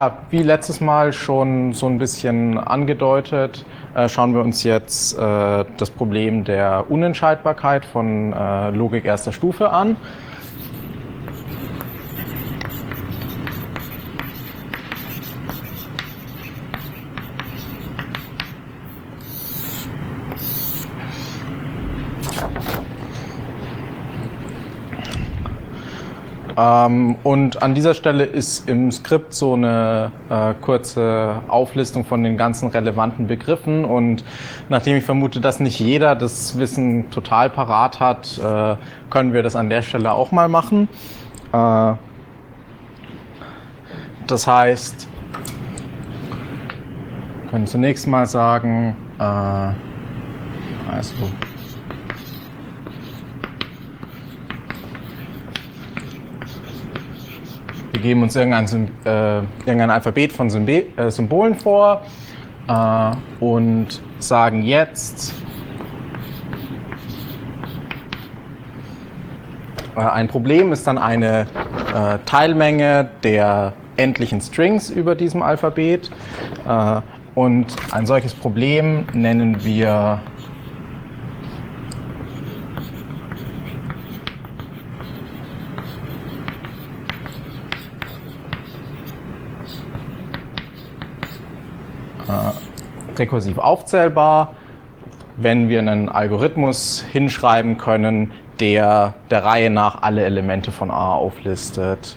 Wie letztes Mal schon so ein bisschen angedeutet, schauen wir uns jetzt das Problem der Unentscheidbarkeit von Logik erster Stufe an. Und an dieser Stelle ist im Skript so eine kurze Auflistung von den ganzen relevanten Begriffen. Und nachdem ich vermute, dass nicht jeder das Wissen total parat hat, können wir das an der Stelle auch mal machen. Das heißt, wir können zunächst mal sagen, wir geben uns irgendein Alphabet von Symbolen vor und sagen jetzt, ein Problem ist dann eine Teilmenge der endlichen Strings über diesem Alphabet. Und ein solches Problem nennen wir rekursiv aufzählbar, wenn wir einen Algorithmus hinschreiben können, der der Reihe nach alle Elemente von A auflistet.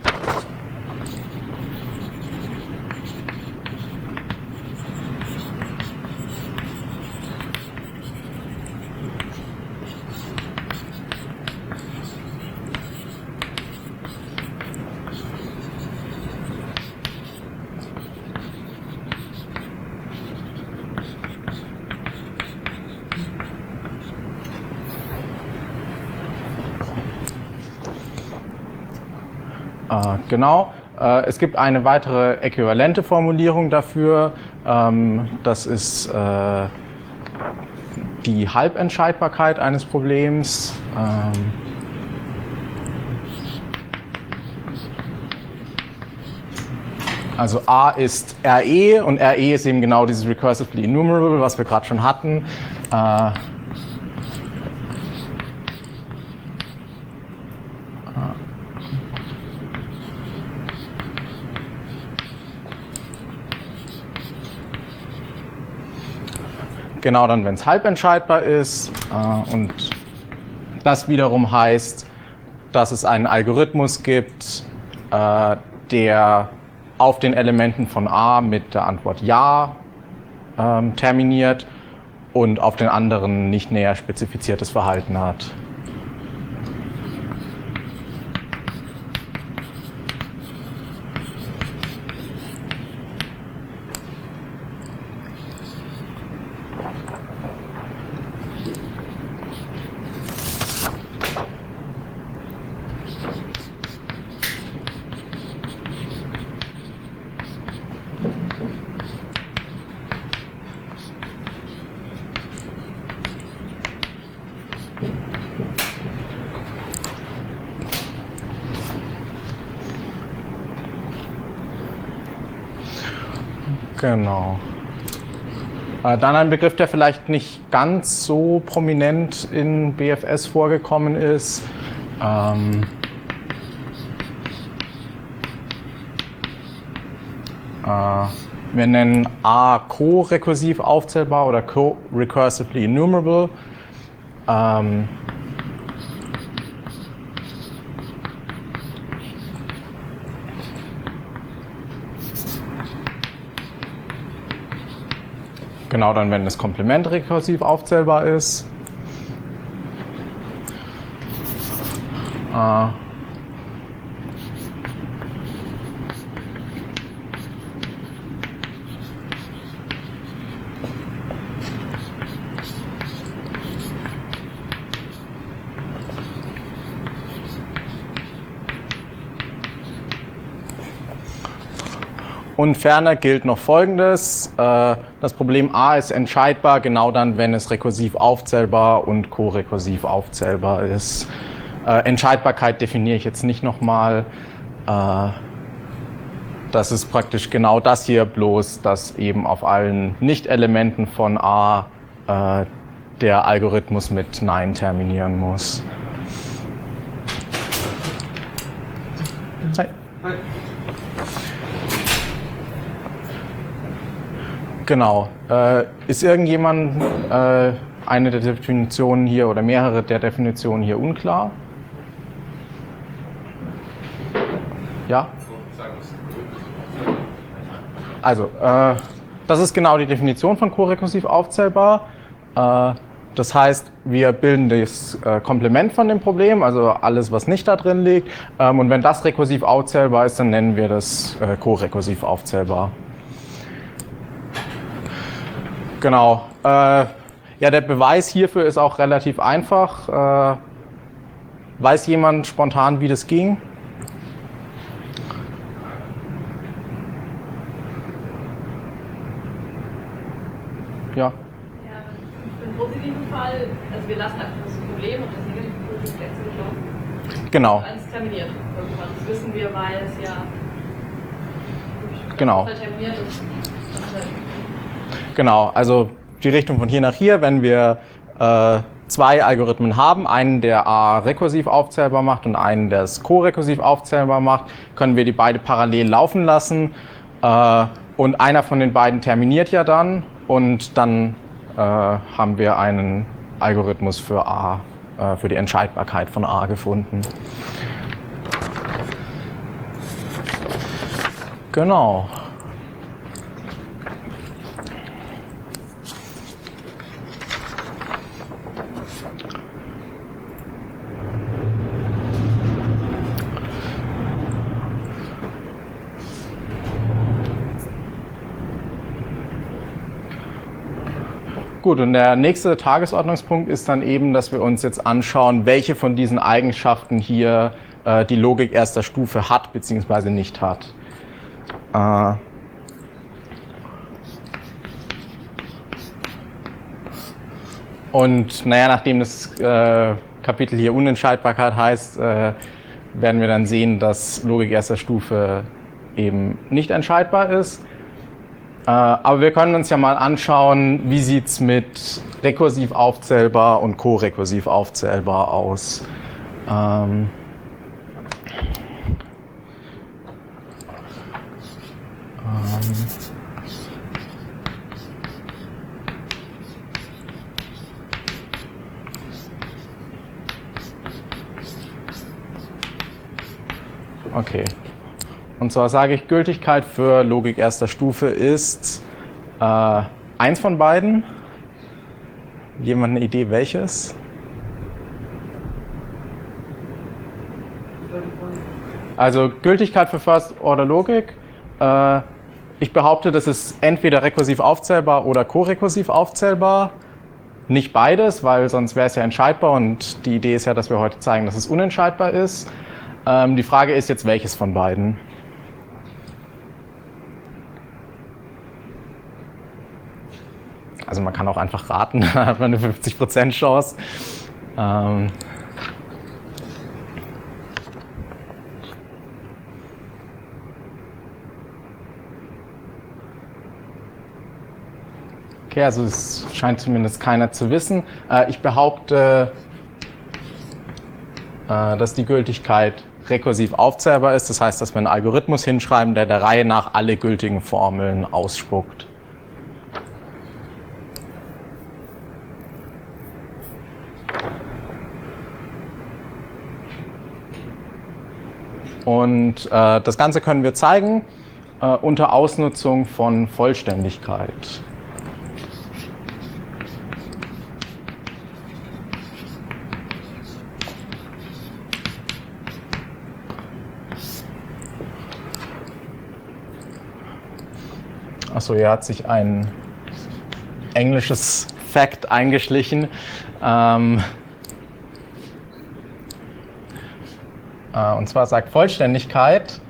Genau. Es gibt eine weitere äquivalente Formulierung dafür. Das ist die Halbentscheidbarkeit eines Problems. Also A ist RE und RE ist eben genau dieses recursively enumerable, was wir gerade schon hatten. Genau dann, wenn es halbentscheidbar ist. Und das wiederum heißt, dass es einen Algorithmus gibt, der auf den Elementen von A mit der Antwort Ja terminiert und auf den anderen nicht näher spezifiziertes Verhalten hat. Genau. Dann ein Begriff, der vielleicht nicht ganz so prominent in BFS vorgekommen ist. Wir nennen A co-rekursiv aufzählbar oder co-recursively enumerable. Genau dann, wenn das Komplement rekursiv aufzählbar ist. Und ferner gilt noch Folgendes. Das Problem A ist entscheidbar genau dann, wenn es rekursiv aufzählbar und korekursiv aufzählbar ist. Entscheidbarkeit definiere ich jetzt nicht nochmal. Das ist praktisch genau das hier, bloß dass eben auf allen Nicht-Elementen von A der Algorithmus mit Nein terminieren muss. Hi. Hi. Genau. Ist irgendjemand eine der Definitionen hier oder mehrere der Definitionen hier unklar? Ja? Also, das ist genau die Definition von korekursiv aufzählbar. Das heißt, wir bilden das Komplement von dem Problem, also alles, was nicht da drin liegt. Und wenn das rekursiv aufzählbar ist, dann nennen wir das korekursiv aufzählbar. Genau. Ja, der Beweis hierfür ist auch relativ einfach. Weiß jemand spontan, wie das ging? Ja. Im positiven Fall, also wir lassen einfach das Problem und das negative Problem laufen. Genau. Alles terminiert irgendwann. Das wissen wir, weil es ja genau. Terminiert ist. Genau, also die Richtung von hier nach hier, wenn wir zwei Algorithmen haben, einen, der A rekursiv aufzählbar macht und einen, der es korekursiv aufzählbar macht, können wir die beide parallel laufen lassen und einer von den beiden terminiert ja dann und dann haben wir einen Algorithmus für A, für die Entscheidbarkeit von A gefunden. Genau. Gut, und der nächste Tagesordnungspunkt ist dann eben, dass wir uns jetzt anschauen, welche von diesen Eigenschaften hier die Logik erster Stufe hat bzw. nicht hat. Und naja, nachdem das Kapitel hier Unentscheidbarkeit heißt, werden wir dann sehen, dass Logik erster Stufe eben nicht entscheidbar ist. Aber wir können uns ja mal anschauen, wie sieht es mit rekursiv aufzählbar und korekursiv aufzählbar aus. Okay. Und zwar sage ich, Gültigkeit für Logik erster Stufe ist eins von beiden. Jemand eine Idee, welches? Also Gültigkeit für First-Order-Logik. Ich behaupte, das ist entweder rekursiv aufzählbar oder korekursiv aufzählbar. Nicht beides, weil sonst wäre es ja entscheidbar und die Idee ist ja, dass wir heute zeigen, dass es unentscheidbar ist. Die Frage ist jetzt, welches von beiden? Also man kann auch einfach raten, da hat man eine 50% Chance. Okay, also es scheint zumindest keiner zu wissen. Ich behaupte, dass die Gültigkeit rekursiv aufzählbar ist. Das heißt, dass wir einen Algorithmus hinschreiben, der der Reihe nach alle gültigen Formeln ausspuckt. Und das Ganze können wir zeigen unter Ausnutzung von Vollständigkeit. Achso, hier hat sich ein englisches Fact eingeschlichen. Und zwar sagt Vollständigkeit,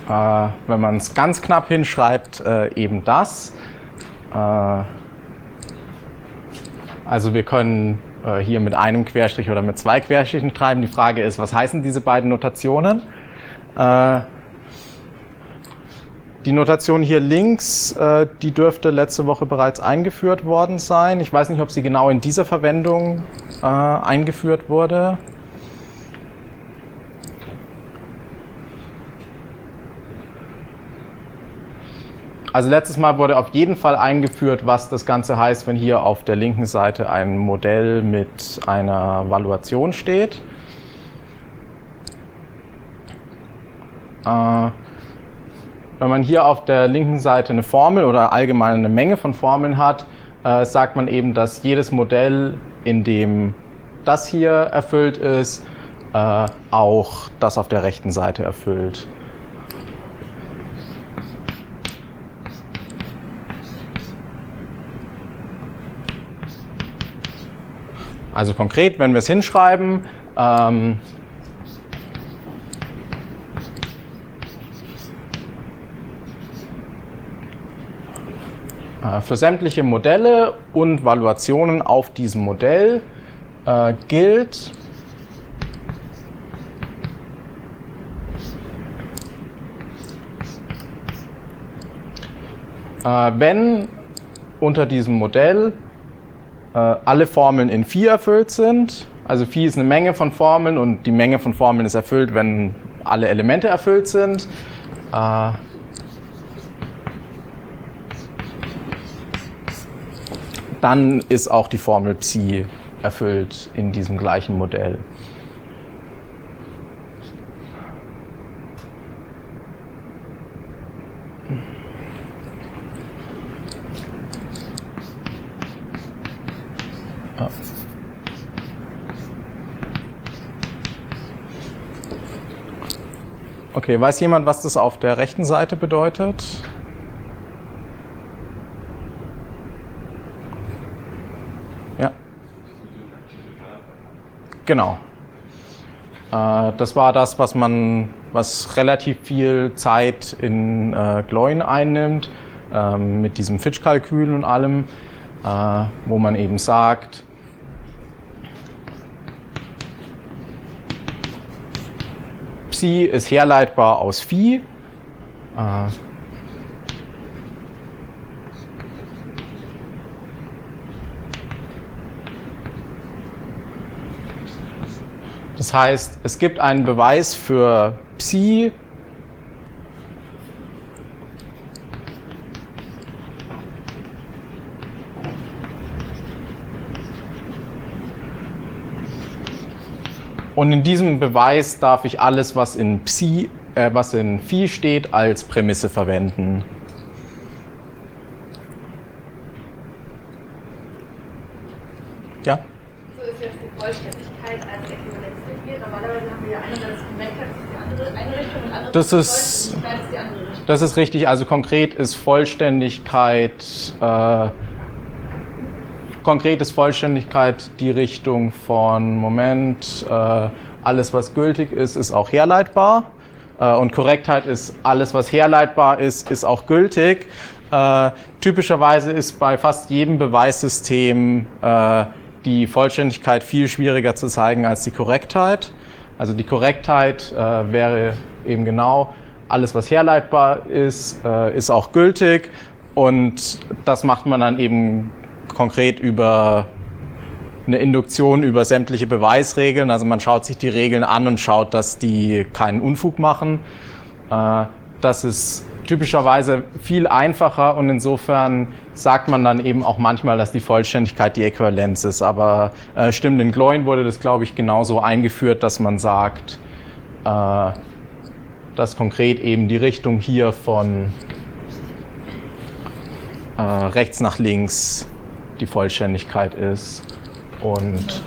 wenn man es ganz knapp hinschreibt, eben das. Also wir können hier mit einem Querstrich oder mit 2 Querstrichen schreiben. Die Frage ist, was heißen diese beiden Notationen? Die Notation hier links, die dürfte letzte Woche bereits eingeführt worden sein. Ich weiß nicht, ob sie genau in dieser Verwendung eingeführt wurde. Also letztes Mal wurde auf jeden Fall eingeführt, was das Ganze heißt, wenn hier auf der linken Seite ein Modell mit einer Valuation steht. Wenn man hier auf der linken Seite eine Formel oder allgemein eine Menge von Formeln hat, sagt man eben, dass jedes Modell, in dem das hier erfüllt ist, auch das auf der rechten Seite erfüllt. Also konkret, wenn wir es hinschreiben, für sämtliche Modelle und Valuationen auf diesem Modell gilt, wenn unter diesem Modell alle Formeln in Phi erfüllt sind. Also Phi ist eine Menge von Formeln und die Menge von Formeln ist erfüllt, wenn alle Elemente erfüllt sind. Dann ist auch die Formel Psi erfüllt in diesem gleichen Modell. Okay, weiß jemand, was das auf der rechten Seite bedeutet? Ja. Genau. Das war das, was relativ viel Zeit in Gloin einnimmt, mit diesem Fitch-Kalkül und allem, wo man eben sagt, Psi ist herleitbar aus Phi. Das heißt, es gibt einen Beweis für Psi, und in diesem Beweis darf ich alles, was in Phi steht, als Prämisse verwenden. Ja? So ist jetzt die Vollständigkeit als Äquivalenz definiert. Normalerweise haben wir ja einerseits Konvektheit, das ist die eine Richtung, und andere Vollständigkeit ist die andere Richtung. Das ist richtig. Also konkret ist Vollständigkeit die Richtung von Moment, alles was gültig ist, ist auch herleitbar. Und Korrektheit ist alles was herleitbar ist auch gültig. Typischerweise ist bei fast jedem Beweissystem die Vollständigkeit viel schwieriger zu zeigen als die Korrektheit. Also die Korrektheit wäre eben genau, alles was herleitbar ist auch gültig. Und das macht man dann eben konkret über eine Induktion über sämtliche Beweisregeln. Also man schaut sich die Regeln an und schaut, dass die keinen Unfug machen. Das ist typischerweise viel einfacher und insofern sagt man dann eben auch manchmal, dass die Vollständigkeit die Äquivalenz ist. Aber stimmt, in Gloin wurde das, glaube ich, genauso eingeführt, dass man sagt, dass konkret eben die Richtung hier von rechts nach links die Vollständigkeit ist. Und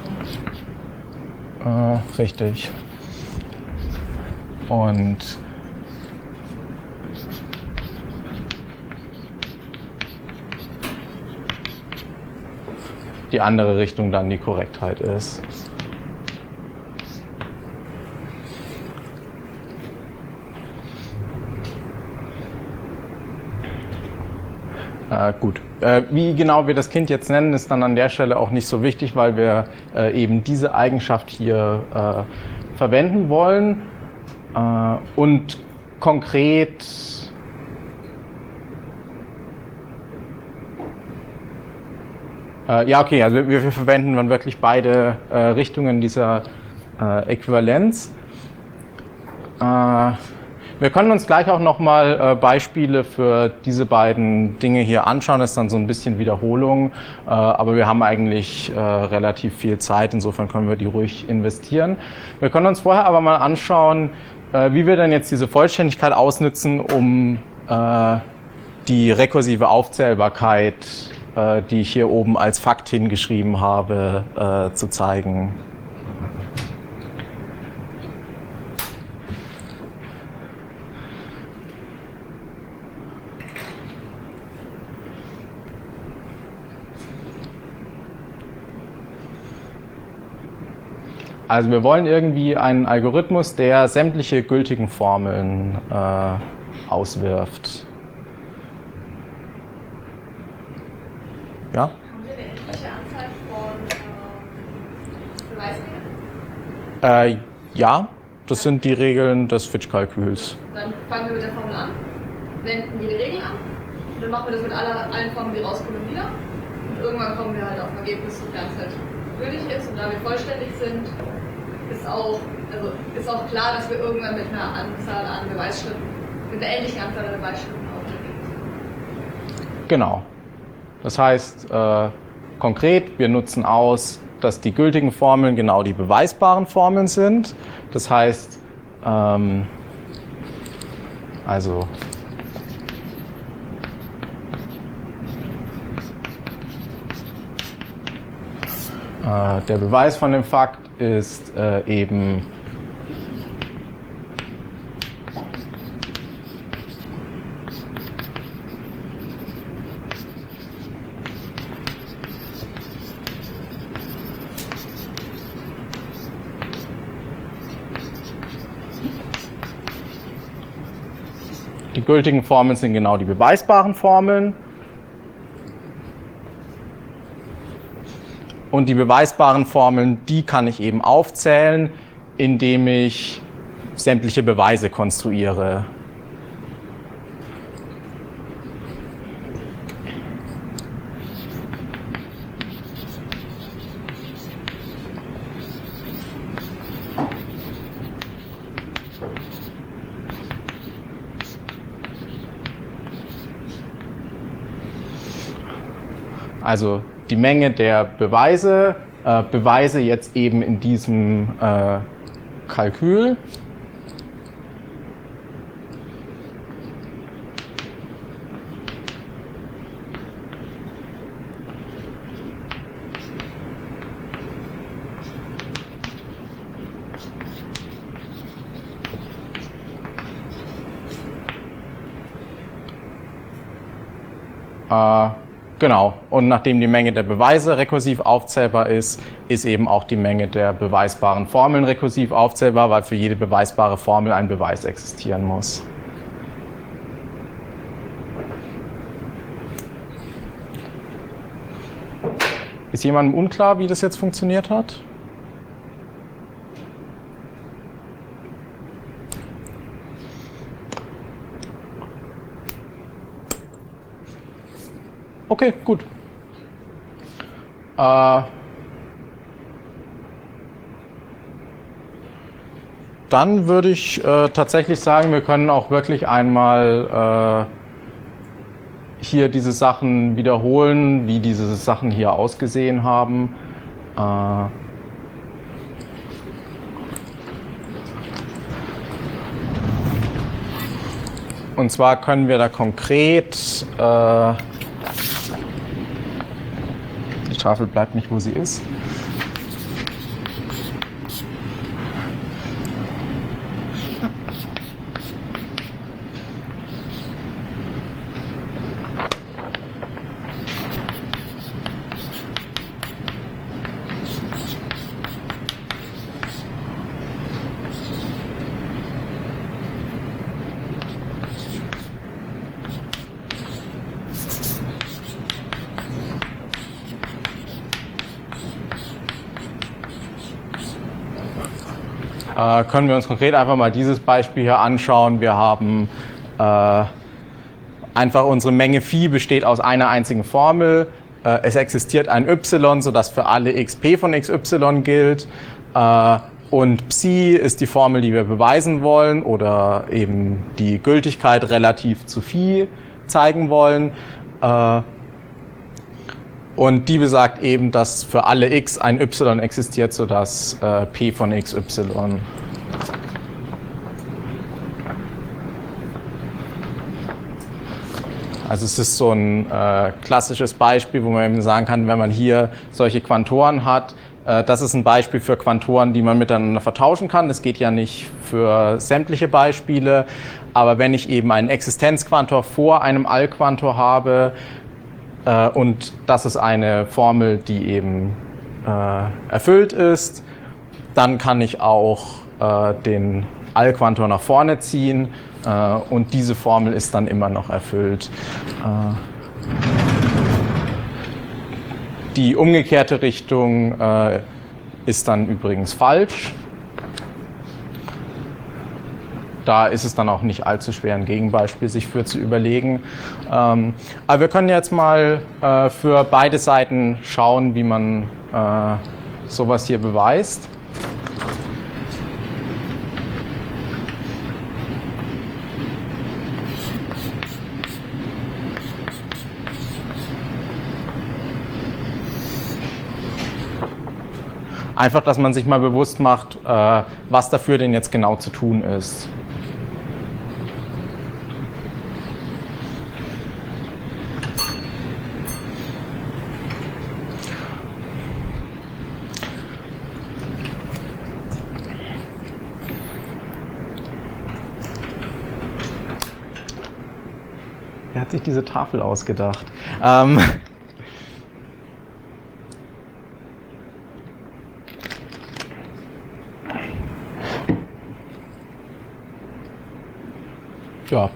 richtig. Und die andere Richtung dann die Korrektheit ist. Gut. Wie genau wir das Kind jetzt nennen, ist dann an der Stelle auch nicht so wichtig, weil wir eben diese Eigenschaft hier verwenden wollen. Und konkret ja, okay, also wir verwenden dann wirklich beide Richtungen dieser Äquivalenz. Wir können uns gleich auch nochmal Beispiele für diese beiden Dinge hier anschauen. Das ist dann so ein bisschen Wiederholung, aber wir haben eigentlich relativ viel Zeit. Insofern können wir die ruhig investieren. Wir können uns vorher aber mal anschauen, wie wir denn jetzt diese Vollständigkeit ausnutzen, um die rekursive Aufzählbarkeit, die ich hier oben als Fakt hingeschrieben habe, zu zeigen. Also wir wollen irgendwie einen Algorithmus, der sämtliche gültigen Formeln auswirft. Ja? Haben wir eine endliche Anzahl von Beweisregeln? Ja, das sind die Regeln des Fitch-Kalküls. Dann fangen wir mit der Formel an, wenden die Regeln an, und dann machen wir das mit allen Formeln, die rauskommen, wieder. Und irgendwann kommen wir halt auf ein Ergebnis, sofern es halt gültig ist. Und da wir vollständig sind, ist auch klar, dass wir irgendwann mit einer Anzahl an Beweisschritten, mit der endlichen Anzahl an Beweisschritten auftreten. Genau. Das heißt, konkret, wir nutzen aus, dass die gültigen Formeln genau die beweisbaren Formeln sind. Das heißt, der Beweis von dem Fakt ist eben die gültigen Formeln sind genau die beweisbaren Formeln. Und die beweisbaren Formeln, die kann ich eben aufzählen, indem ich sämtliche Beweise konstruiere. Also die Menge der Beweise, Beweise jetzt eben in diesem Kalkül. Genau, und nachdem die Menge der Beweise rekursiv aufzählbar ist, ist eben auch die Menge der beweisbaren Formeln rekursiv aufzählbar, weil für jede beweisbare Formel ein Beweis existieren muss. Ist jemandem unklar, wie das jetzt funktioniert hat? Okay, gut. Dann würde ich tatsächlich sagen, wir können auch wirklich einmal hier diese Sachen wiederholen, wie diese Sachen hier ausgesehen haben. Und zwar können wir da konkret die Tafel bleibt nicht, wo sie ist. können wir uns konkret einfach mal dieses Beispiel hier anschauen. Wir haben einfach unsere Menge Phi besteht aus einer einzigen Formel. Es existiert ein y, sodass für alle x p von xy gilt. Und Psi ist die Formel, die wir beweisen wollen oder eben die Gültigkeit relativ zu Phi zeigen wollen. Und die besagt eben, dass für alle x ein y existiert, sodass p von xy. Also es ist so ein klassisches Beispiel, wo man eben sagen kann, wenn man hier solche Quantoren hat, das ist ein Beispiel für Quantoren, die man miteinander vertauschen kann. Das geht ja nicht für sämtliche Beispiele, aber wenn ich eben einen Existenzquantor vor einem Allquantor habe und das ist eine Formel, die eben erfüllt ist, dann kann ich auch den Allquantor nach vorne ziehen und diese Formel ist dann immer noch erfüllt. Die umgekehrte Richtung ist dann übrigens falsch. Da ist es dann auch nicht allzu schwer, ein Gegenbeispiel sich für zu überlegen. Aber wir können jetzt mal für beide Seiten schauen, wie man sowas hier beweist. Einfach, dass man sich mal bewusst macht, was dafür denn jetzt genau zu tun ist. Wer hat sich diese Tafel ausgedacht? Ja,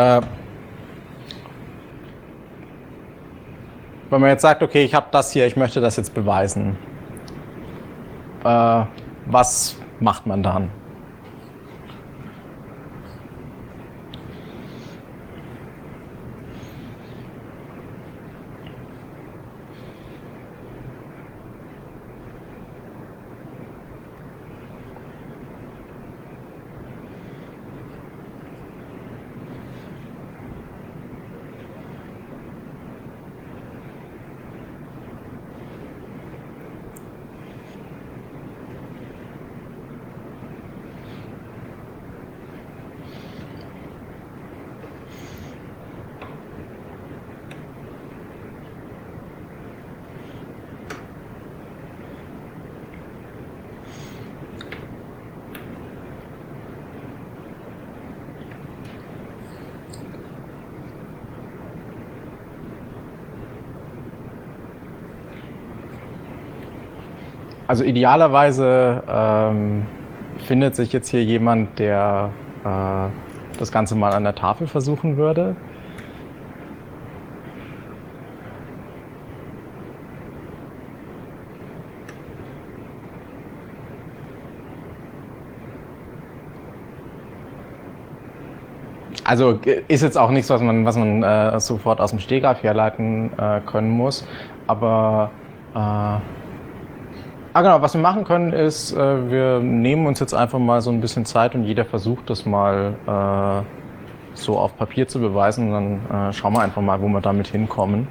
wenn man jetzt sagt, okay, ich habe das hier, ich möchte das jetzt beweisen, was macht man dann? Also idealerweise findet sich jetzt hier jemand, der das Ganze mal an der Tafel versuchen würde. Also ist jetzt auch nichts, was man sofort aus dem Stegreif herleiten können muss, aber genau, was wir machen können ist, wir nehmen uns jetzt einfach mal so ein bisschen Zeit und jeder versucht das mal so auf Papier zu beweisen und dann schauen wir einfach mal, wo wir damit hinkommen.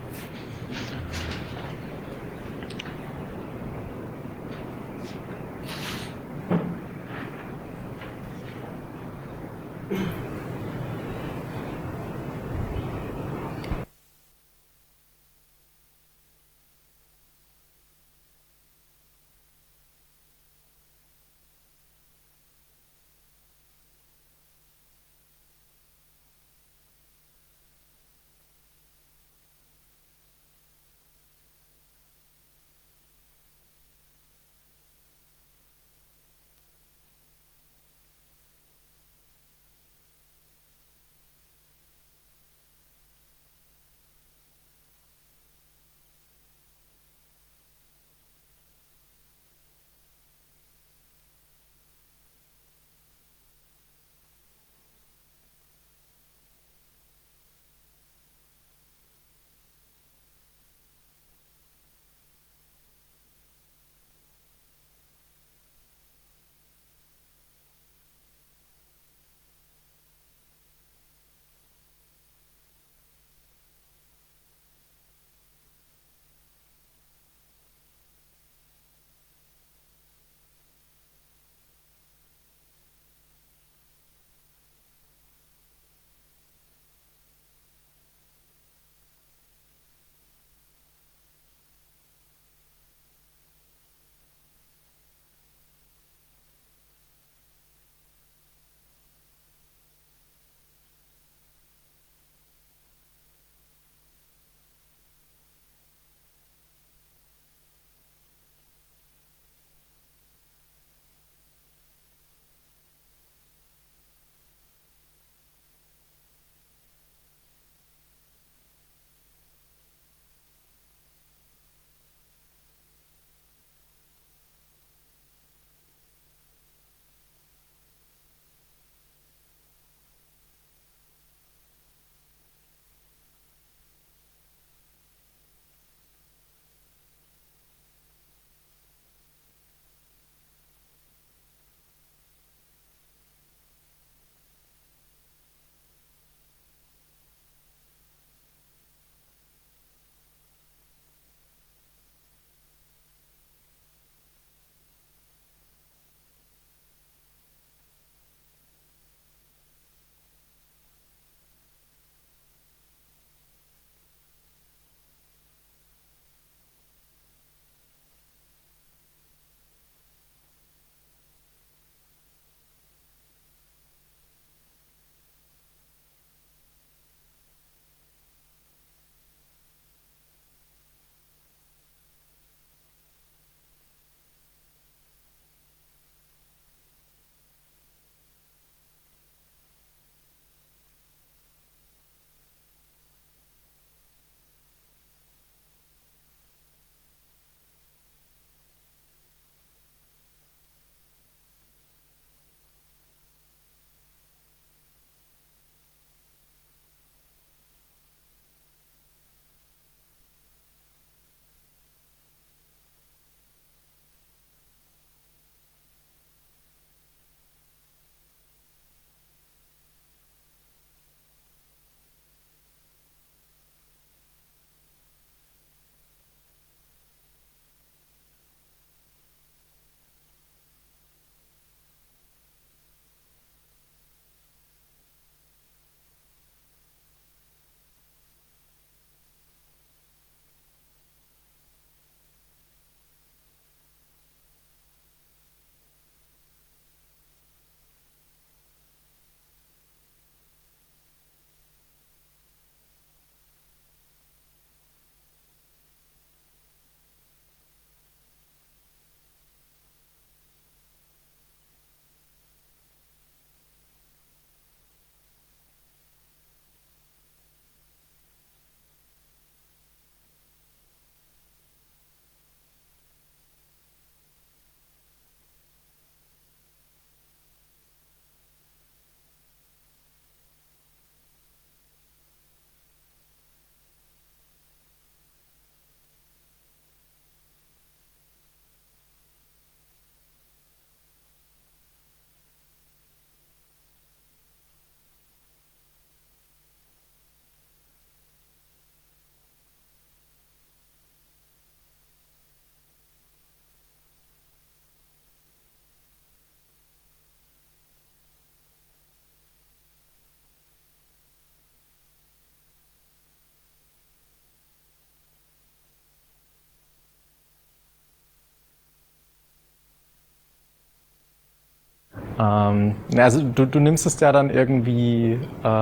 Also du nimmst es ja dann irgendwie,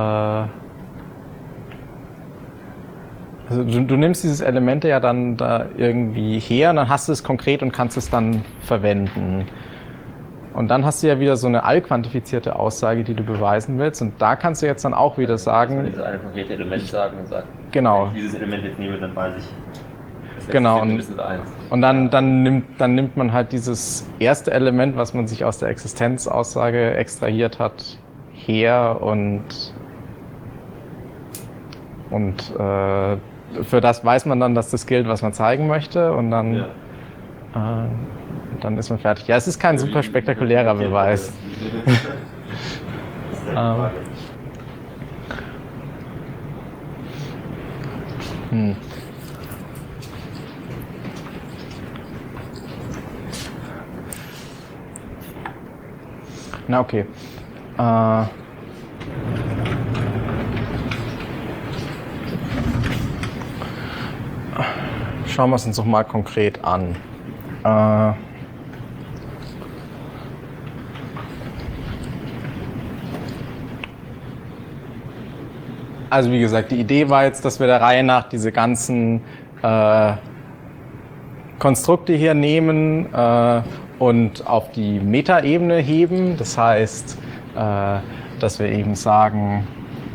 also du nimmst dieses Elemente ja dann da irgendwie her und dann hast du es konkret und kannst es dann verwenden. Und dann hast du ja wieder so eine allquantifizierte Aussage, die du beweisen willst. Und da kannst du jetzt dann auch wieder sagen... Dieses eine konkrete Element sagen und sagen, genau. wenn ich dieses Element jetzt nehme, dann weiß ich, das genau. ist mindestens eins. Und dann nimmt man halt dieses erste Element, was man sich aus der Existenzaussage extrahiert hat, her und für das weiß man dann, dass das gilt, was man zeigen möchte. Und dann... Ja. Dann ist man fertig. Ja, es ist kein super spektakulärer Beweis. Na okay. Schauen wir es uns doch mal konkret an. Also wie gesagt, die Idee war jetzt, dass wir der Reihe nach diese ganzen Konstrukte hier nehmen und auf die Metaebene heben. Das heißt, dass wir eben sagen,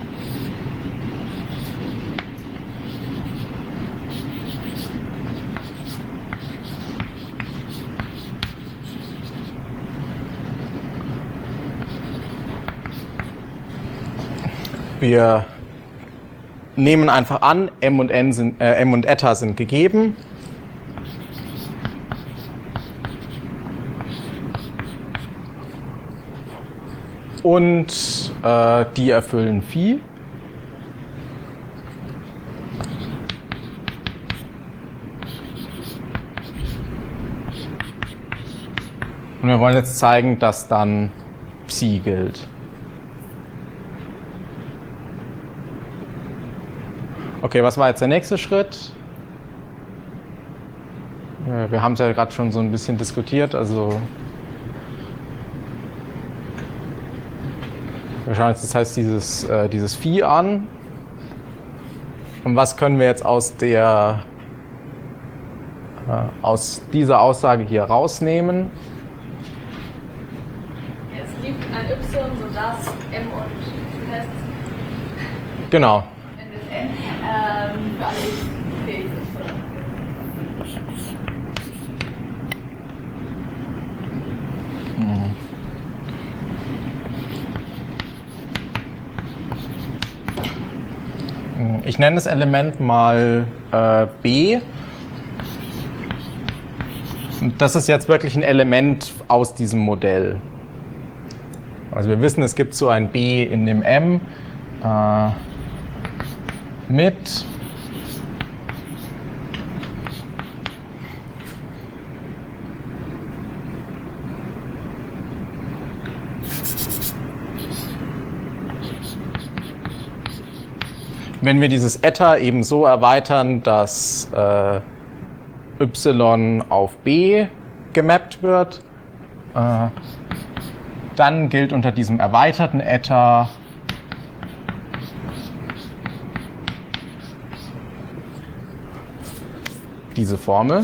wir nehmen einfach an, M und Eta sind gegeben. Und die erfüllen Phi. Und wir wollen jetzt zeigen, dass dann Psi gilt. Okay, was war jetzt der nächste Schritt? Wir haben es ja gerade schon so ein bisschen diskutiert, also wir schauen jetzt, das heißt dieses Phi an. Und was können wir jetzt aus dieser Aussage hier rausnehmen? Es gibt ein Y, sodass M und wie heißt es? Genau. Für alle fähig ist, oder? Ich nenne das Element mal B. Und das ist jetzt wirklich ein Element aus diesem Modell. Also wir wissen, es gibt so ein B in dem M mit wenn wir dieses Eta eben so erweitern, dass y auf b gemappt wird, dann gilt unter diesem erweiterten Eta diese Formel.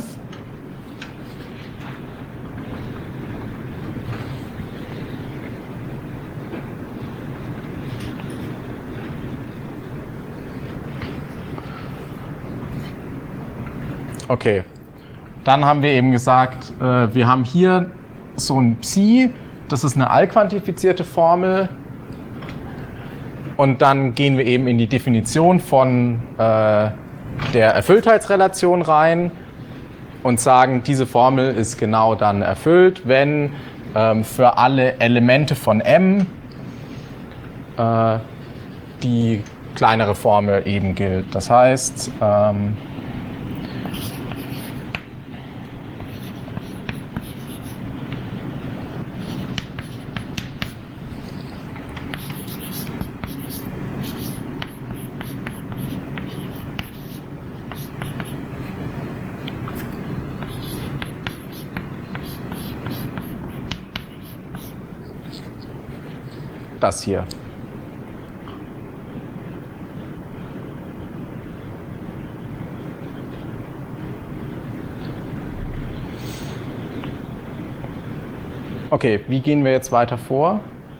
Okay, dann haben wir eben gesagt, wir haben hier so ein Psi, das ist eine allquantifizierte Formel. Und dann gehen wir eben in die Definition von der Erfülltheitsrelation rein und sagen, diese Formel ist genau dann erfüllt, wenn für alle Elemente von M die kleinere Formel eben gilt. Das heißt, das hier. Okay, wie gehen wir jetzt weiter vor?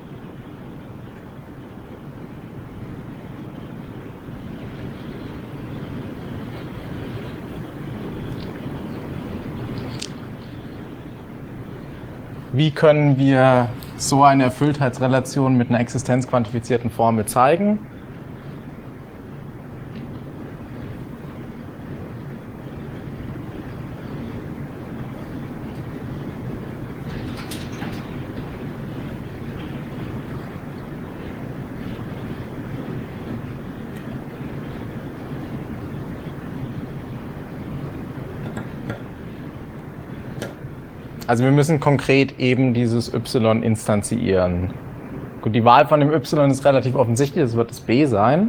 Wie können wir so eine Erfülltheitsrelation mit einer existenzquantifizierten Formel zeigen? Also wir müssen konkret eben dieses y instanzieren. Gut, die Wahl von dem y ist relativ offensichtlich, das wird das b sein.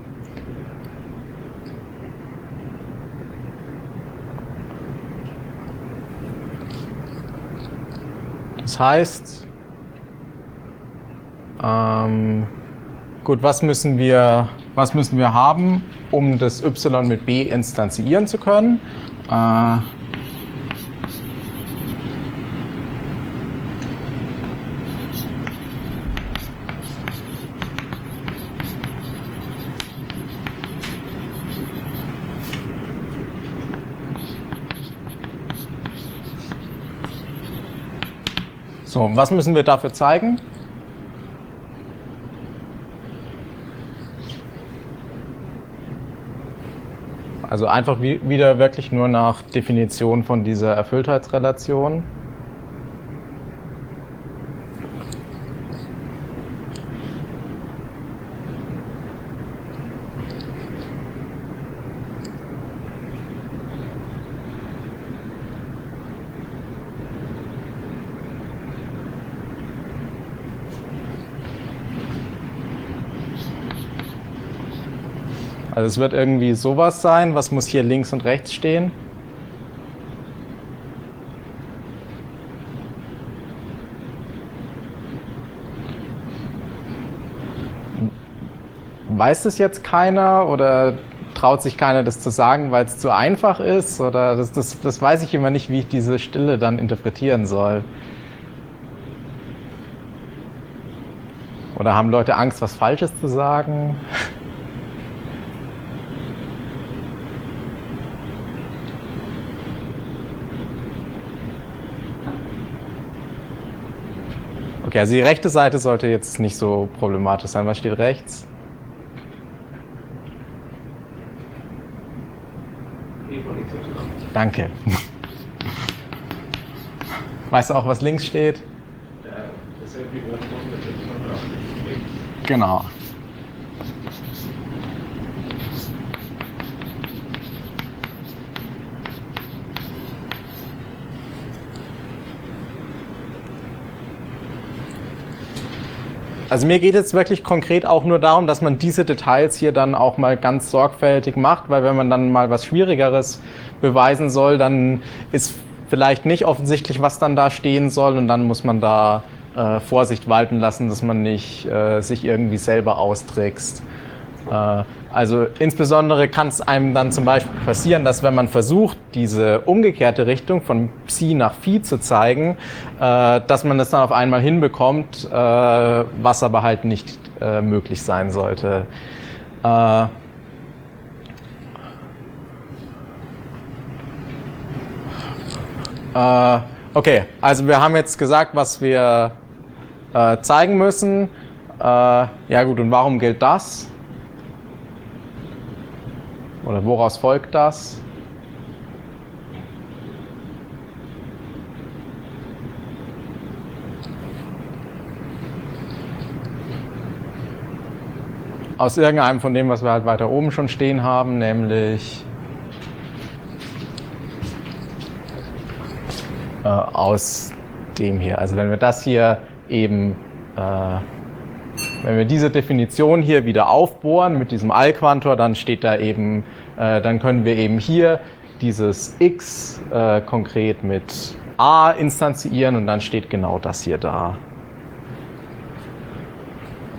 Das heißt, gut, was müssen wir haben, um das y mit b instanzieren zu können? So, was müssen wir dafür zeigen? Also einfach wieder wirklich nur nach Definition von dieser Erfülltheitsrelation. Also es wird irgendwie sowas sein. Was muss hier links und rechts stehen? Weiß das jetzt keiner oder traut sich keiner, das zu sagen, weil es zu einfach ist? Oder das weiß ich immer nicht, wie ich diese Stille dann interpretieren soll. Oder haben Leute Angst, was Falsches zu sagen? Okay, also die rechte Seite sollte jetzt nicht so problematisch sein. Was steht rechts? Danke. Weißt du auch, was links steht? Genau. Also mir geht jetzt wirklich konkret auch nur darum, dass man diese Details hier dann auch mal ganz sorgfältig macht, weil wenn man dann mal was Schwierigeres beweisen soll, dann ist vielleicht nicht offensichtlich, was dann da stehen soll und dann muss man da Vorsicht walten lassen, dass man nicht sich irgendwie selber austrickst. Also insbesondere kann es einem dann zum Beispiel passieren, dass wenn man versucht, diese umgekehrte Richtung von Psi nach Phi zu zeigen, dass man das dann auf einmal hinbekommt, was aber halt nicht möglich sein sollte. Okay, also wir haben jetzt gesagt, was wir zeigen müssen. Ja gut, und warum gilt das? Oder woraus folgt das? Aus irgendeinem von dem, was wir halt weiter oben schon stehen haben, nämlich aus dem hier. Also wenn wir das hier eben, wenn wir diese Definition hier wieder aufbohren mit diesem Allquantor, dann steht da eben, dann können wir eben hier dieses x konkret mit a instanzieren und dann steht genau das hier da.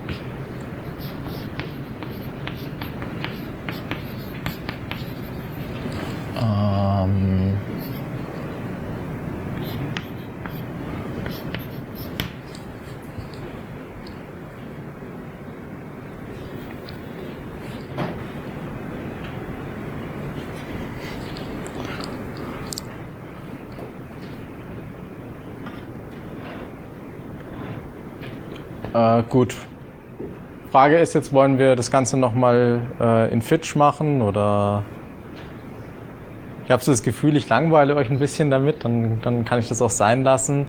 Gut. Frage ist jetzt, wollen wir das Ganze nochmal in Fitch machen oder? Ich habe so das Gefühl, ich langweile euch ein bisschen damit, dann kann ich das auch sein lassen.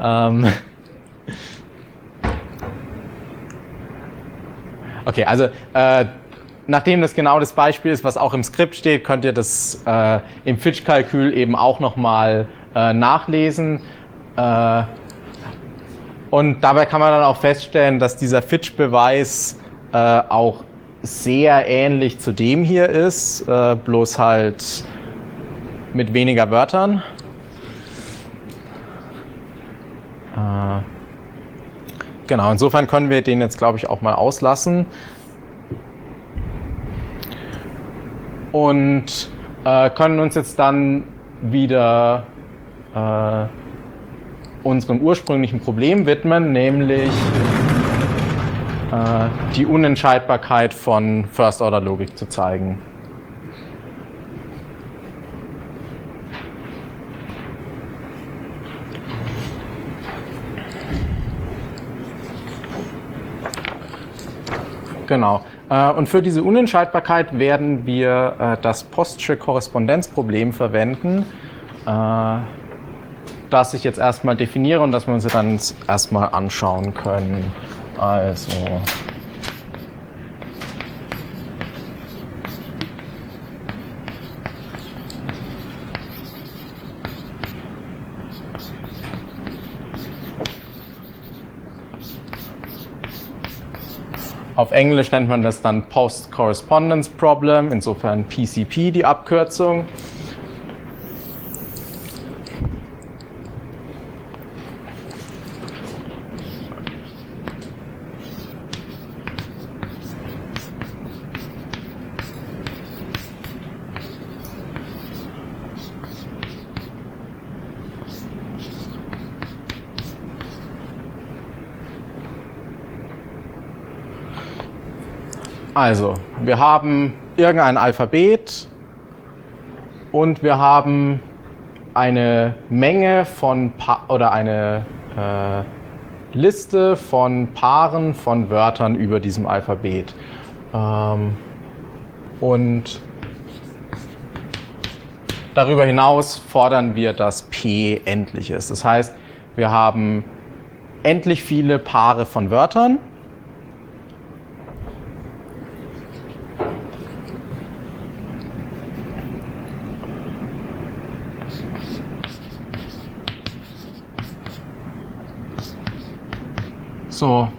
Okay, also nachdem das genau das Beispiel ist, was auch im Skript steht, könnt ihr das im Fitch-Kalkül eben auch nochmal nachlesen. Und dabei kann man dann auch feststellen, dass dieser Fitch-Beweis auch sehr ähnlich zu dem hier ist, bloß halt mit weniger Wörtern. Genau, insofern können wir den jetzt, glaube ich, auch mal auslassen. Und können uns jetzt dann wieder unserem ursprünglichen Problem widmen, nämlich die Unentscheidbarkeit von First-Order-Logik zu zeigen. Genau. Und für diese Unentscheidbarkeit werden wir das Postsche Korrespondenzproblem verwenden, das ich jetzt erstmal definiere und das wir uns dann erstmal anschauen können. Also auf Englisch nennt man das dann Post Correspondence Problem, insofern PCP die Abkürzung. Also, wir haben irgendein Alphabet und wir haben eine Menge von oder eine Liste von Paaren von Wörtern über diesem Alphabet. Und darüber hinaus fordern wir, dass P endlich ist. Das heißt, wir haben endlich viele Paare von Wörtern. So.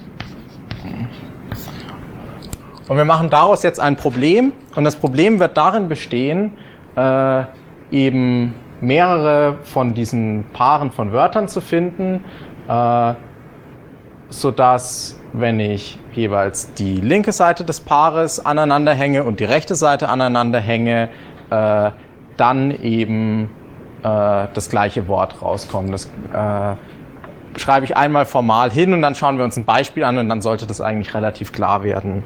Und wir machen daraus jetzt ein Problem. Und das Problem wird darin bestehen, eben mehrere von diesen Paaren von Wörtern zu finden, sodass, wenn ich jeweils die linke Seite des Paares aneinander hänge und die rechte Seite aneinander hänge, dann eben das gleiche Wort rauskommt. Das schreibe ich einmal formal hin und dann schauen wir uns ein Beispiel an und dann sollte das eigentlich relativ klar werden.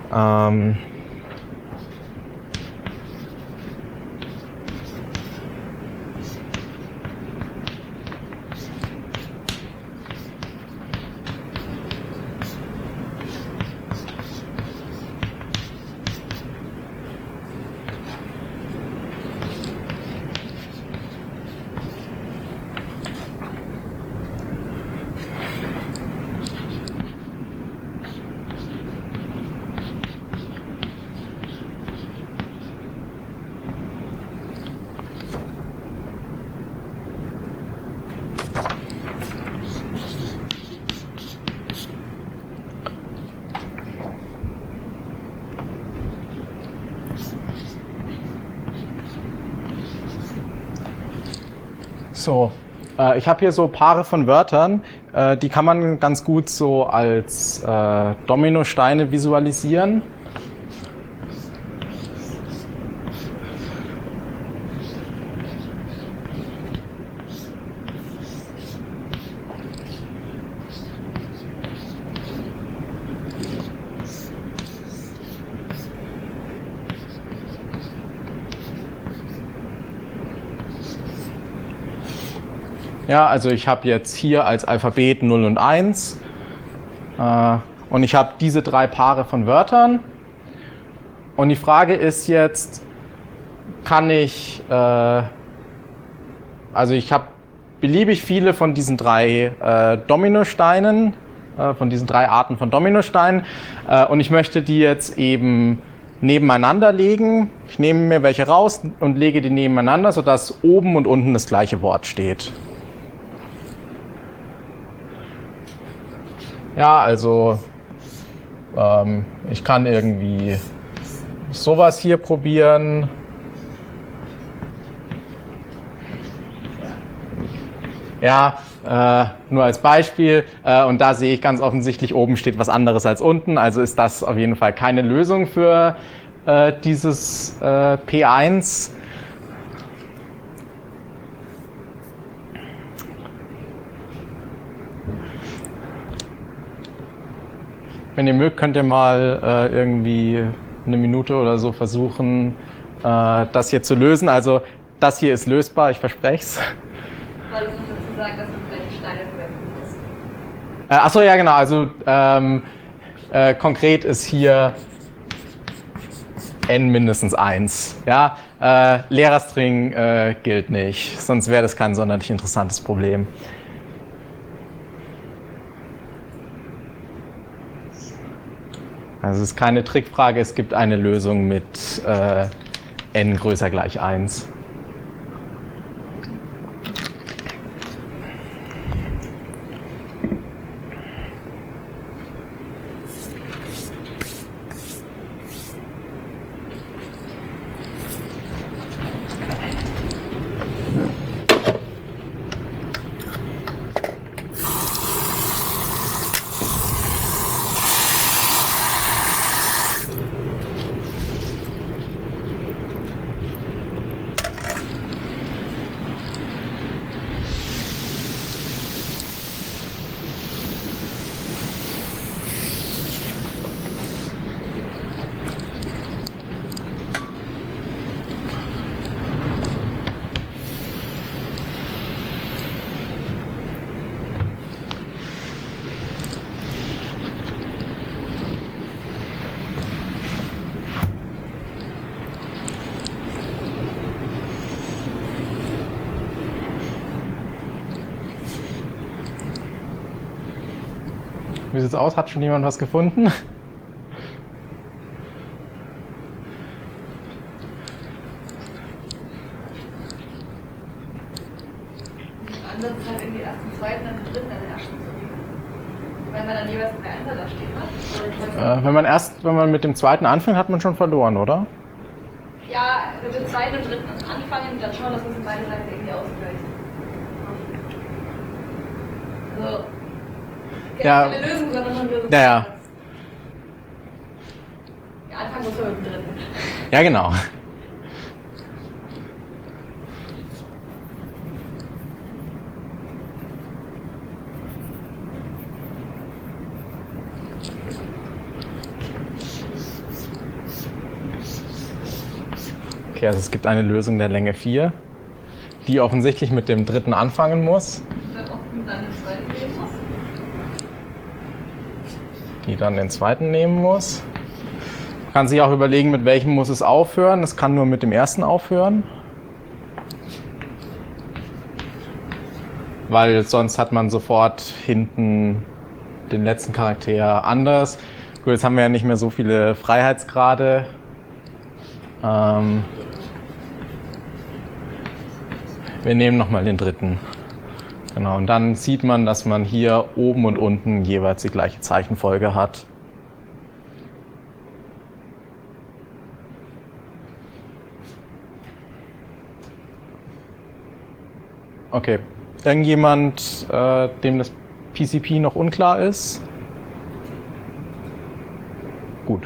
So, ich habe hier so Paare von Wörtern, die kann man ganz gut so als Dominosteine Ja, also ich habe jetzt hier als Alphabet 0 und 1 und ich habe diese 3 Paare von Wörtern. Und die Frage ist jetzt, kann ich, also ich habe beliebig viele von diesen 3 Dominosteinen, von diesen 3 Arten von Dominosteinen und ich möchte die jetzt eben nebeneinander legen. Ich nehme mir welche raus und lege die nebeneinander, sodass oben und unten das gleiche Wort steht. Ja, also ich kann irgendwie sowas hier probieren. Ja, nur als Beispiel. Und da sehe ich ganz offensichtlich, oben steht was anderes als unten. Also ist das auf jeden Fall keine Lösung für dieses P1. Wenn ihr mögt, könnt ihr mal irgendwie eine Minute oder so versuchen, das hier zu lösen. Also das hier ist lösbar, ich verspreche es. Weil es muss dazu sagen, dass man vielleicht Steine verwenden muss. Achso, ja genau. Also konkret ist hier n mindestens 1. Ja? Lehrerstring gilt nicht, sonst wäre das kein sonderlich interessantes Problem. Also es ist keine Trickfrage, es gibt eine Lösung mit n größer gleich 1. Wie sieht's aus? Hat schon jemand was gefunden? In anderen Zeit in die ersten, zweiten, dann den dritten, dann den ersten zu nehmen. Weil man dann jeweils eine Einser da stehen hat. Wenn man mit dem zweiten anfängt, hat man schon verloren, oder? Ja, mit dem zweiten und dritten anfangen und dann schauen, dass man es beide Seiten irgendwie ausgleicht. Also, Ja. keine Lösung, sondern nur Lösung. Ja. Ja, anfangen muss man mit dem dritten. Ja, genau. Okay, also es gibt eine Lösung der Länge 4, die offensichtlich mit dem dritten anfangen muss, Dann auch dann den zweiten nehmen muss. die dann den zweiten nehmen muss. Man kann sich auch überlegen, mit welchem muss es aufhören. Es kann nur mit dem ersten aufhören. Weil sonst hat man sofort hinten den letzten Charakter anders. Gut, jetzt haben wir ja nicht mehr so viele Freiheitsgrade. Wir nehmen nochmal den dritten. Genau, und dann sieht man, dass man hier oben und unten jeweils die gleiche Zeichenfolge hat. Okay, irgendjemand, dem das PCP noch unklar ist? Gut.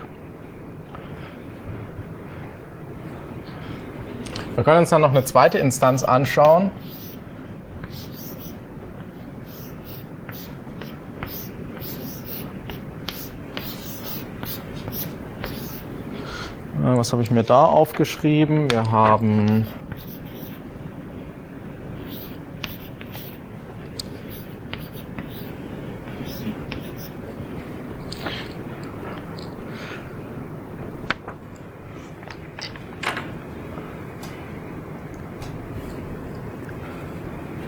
Wir können uns dann noch eine zweite Instanz anschauen. Was habe ich mir da aufgeschrieben? Wir haben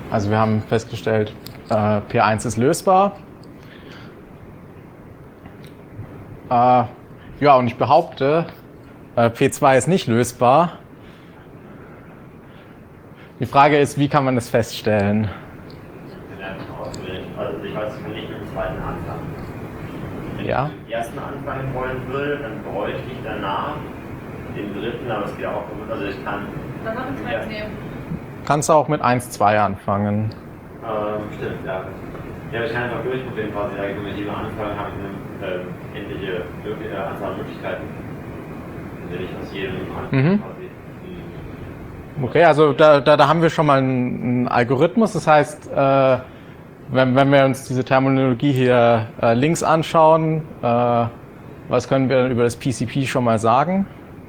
Also wir haben festgestellt, P1 ist lösbar. Ja, und ich behaupte, P2 ist nicht lösbar. Die Frage ist, wie kann man das feststellen? Also ich weiß, ich kann nicht mit dem zweiten anfangen. Wenn Ja. ich mit dem ersten anfangen wollen würde, dann bräuchte ich danach den dritten, aber es geht auch gut. Also ich kann. Dann mach den zweiten nehmen. Kannst du auch mit 1, 2 anfangen. Stimmt, ja. Ja, aber ich kann einfach durchprobieren quasi. Ja, wenn ich lieber anfangen, habe ich eine endliche Anzahl Möglichkeiten. Wenn ich aus jedem anfange quasi. Okay, also da haben wir schon mal einen Algorithmus. Das heißt, wenn wir uns diese Terminologie hier links anschauen, was können wir über das PCP schon mal sagen?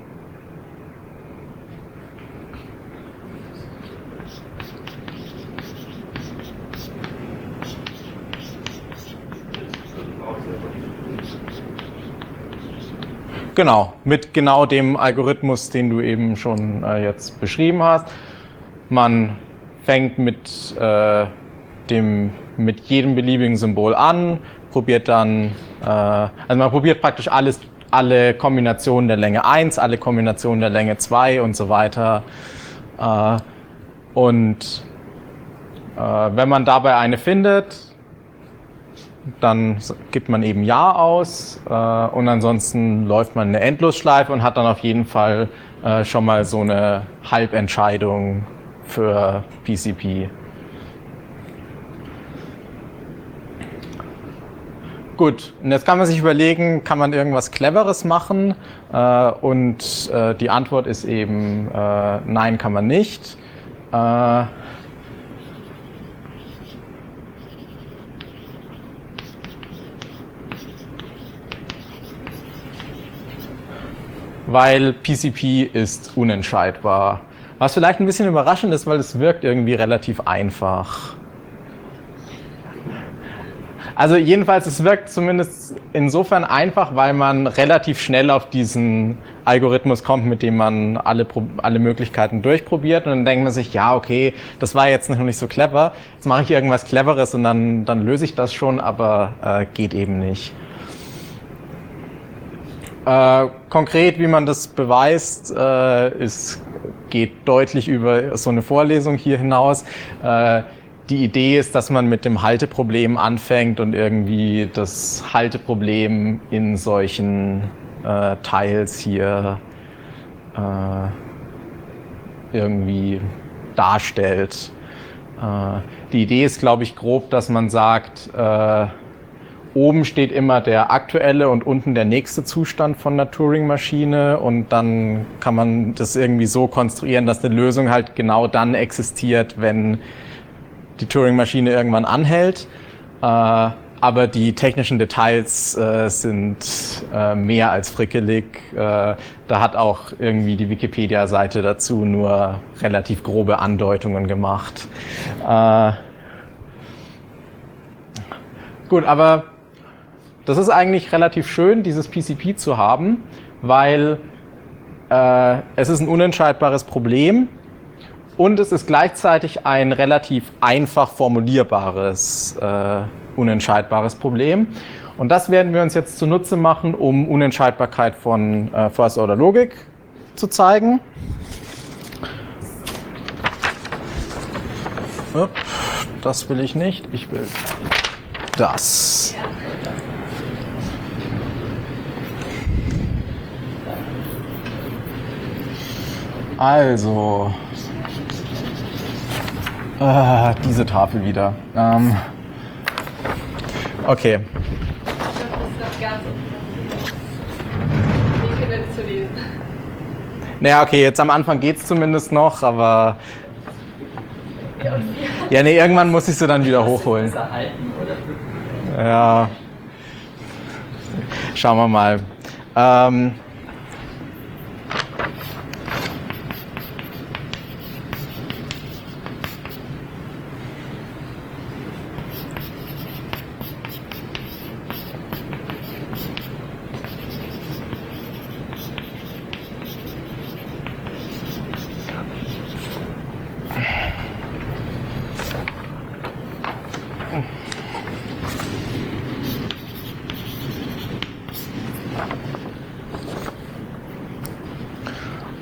Genau, mit genau dem Algorithmus, den du eben schon jetzt beschrieben hast. Man fängt mit jedem beliebigen Symbol an, probiert dann, also man probiert praktisch alle Kombinationen der Länge 1, alle Kombinationen der Länge 2 und so weiter. Und wenn man dabei eine findet, dann gibt man eben Ja aus und ansonsten läuft man eine Endlosschleife und hat dann auf jeden Fall schon mal so eine Halbentscheidung für PCP. Gut, und jetzt kann man sich überlegen, kann man irgendwas Cleveres machen? Und die Antwort ist eben, nein, kann man nicht. Weil PCP ist unentscheidbar. Was vielleicht ein bisschen überraschend ist, weil es wirkt irgendwie relativ einfach. Also jedenfalls, es wirkt zumindest insofern einfach, weil man relativ schnell auf diesen Algorithmus kommt, mit dem man alle Möglichkeiten durchprobiert. Und dann denkt man sich, ja, okay, das war jetzt noch nicht so clever. Jetzt mache ich irgendwas Cleveres und dann löse ich das schon, aber geht eben nicht. Konkret, wie man das beweist, geht deutlich über so eine Vorlesung hier hinaus. Die Idee ist, dass man mit dem Halteproblem anfängt und irgendwie das Halteproblem in solchen Teils hier irgendwie darstellt. Die Idee ist, glaube ich, grob, dass man sagt, oben steht immer der aktuelle und unten der nächste Zustand von einer Turing-Maschine und dann kann man das irgendwie so konstruieren, dass eine Lösung halt genau dann existiert, wenn die Turing-Maschine irgendwann anhält. Aber die technischen Details sind mehr als frickelig. Da hat auch irgendwie die Wikipedia-Seite dazu nur relativ grobe Andeutungen gemacht. Gut, aber das ist eigentlich relativ schön, dieses PCP zu haben, weil es ist ein unentscheidbares Problem und es ist gleichzeitig ein relativ einfach formulierbares unentscheidbares Problem. Und das werden wir uns jetzt zunutze machen, um Unentscheidbarkeit von First-Order-Logik zu zeigen. Das will ich nicht, ich will das. Also, diese Tafel wieder. Okay. Ich glaube, das ist ganz ich bin jetzt zu lesen. Naja, okay, jetzt am Anfang geht's zumindest noch, aber Ja, und ja, nee, irgendwann muss ich sie dann wieder hochholen. Ja. Schauen wir mal.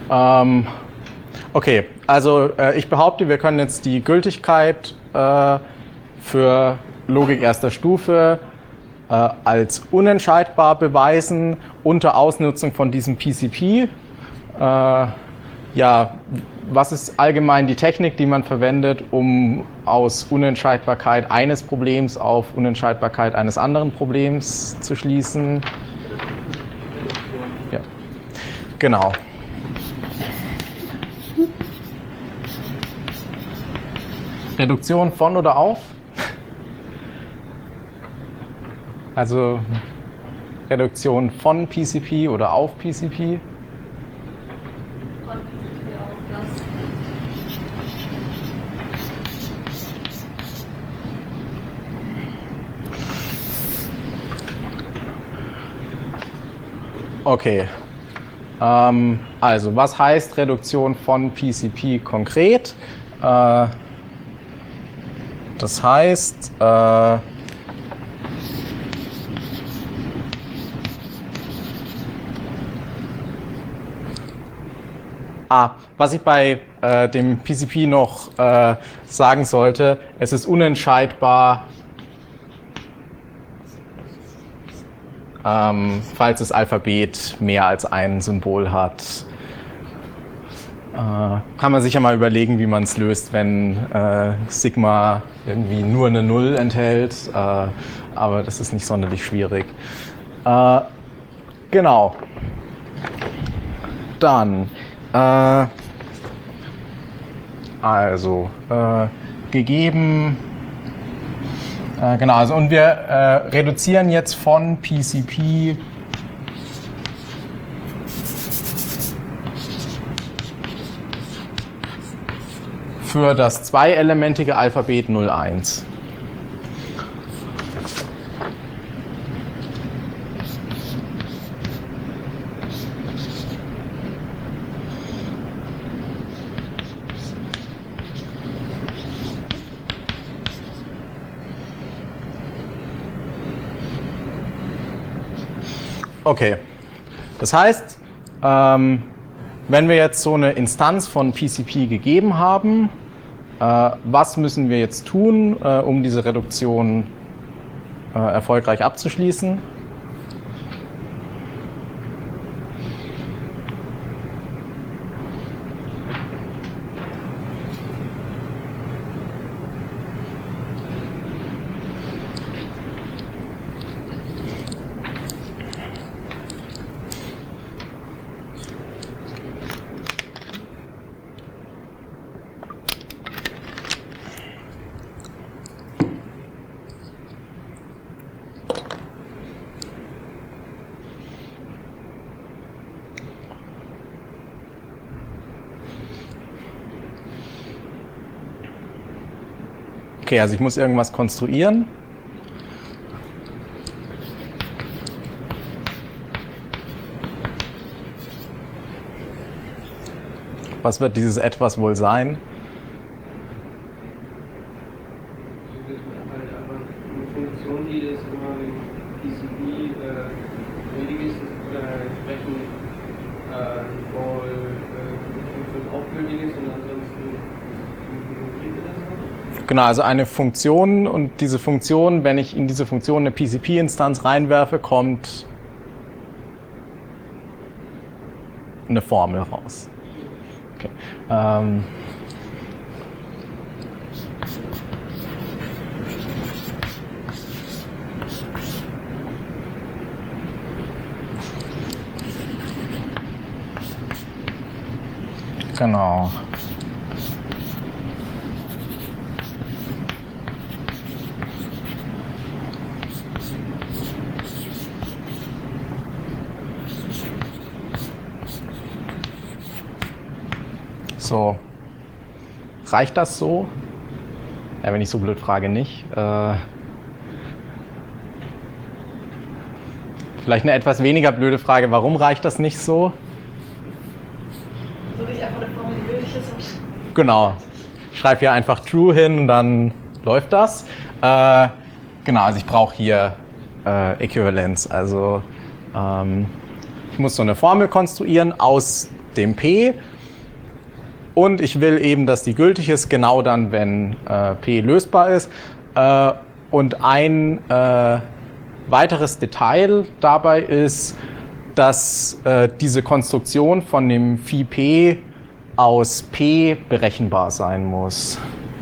Okay, also ich behaupte, wir können jetzt die Gültigkeit für Logik erster Stufe als unentscheidbar beweisen unter Ausnutzung von diesem PCP. Ja, was ist allgemein die Technik, die man verwendet, um aus Unentscheidbarkeit eines Problems auf Unentscheidbarkeit eines anderen Problems zu schließen? Ja, genau. Reduktion von oder auf? Also Reduktion von PCP oder auf PCP? Okay. Also, was heißt Reduktion von PCP konkret? Das heißt, was ich bei dem PCP noch sagen sollte, es ist unentscheidbar, falls das Alphabet mehr als ein Symbol hat. Kann man sich ja mal überlegen, wie man es löst, wenn Sigma irgendwie nur eine Null enthält, aber das ist nicht sonderlich schwierig. Genau. Dann, also, gegeben, genau, also und wir reduzieren jetzt von PCP für das zweielementige Alphabet 01. Okay, das heißt, wenn wir jetzt so eine Instanz von PCP gegeben haben, was müssen wir jetzt tun, um diese Reduktion erfolgreich abzuschließen? Okay, also ich muss irgendwas konstruieren. Was wird dieses Etwas wohl sein? Eine Funktion, die das immer im PCP nötig ist, entsprechend wohl Funktion auch gültig ist und ansonsten Genau, also eine Funktion und diese Funktion, wenn ich in diese Funktion eine PCP-Instanz reinwerfe, kommt eine Formel raus. Okay. Genau. So, reicht das so? Ja, wenn ich so blöd frage, nicht. Vielleicht eine etwas weniger blöde Frage, warum reicht das nicht so? So nicht einfach eine Formel, die gültig ist. Genau. Ich schreibe hier einfach true hin und dann läuft das. Genau, also ich brauche hier Äquivalenz. Also ich muss so eine Formel konstruieren aus dem P. Und ich will eben, dass die gültig ist, genau dann, wenn P lösbar ist. Und ein weiteres Detail dabei ist, dass diese Konstruktion von dem Phi P aus P berechenbar sein muss.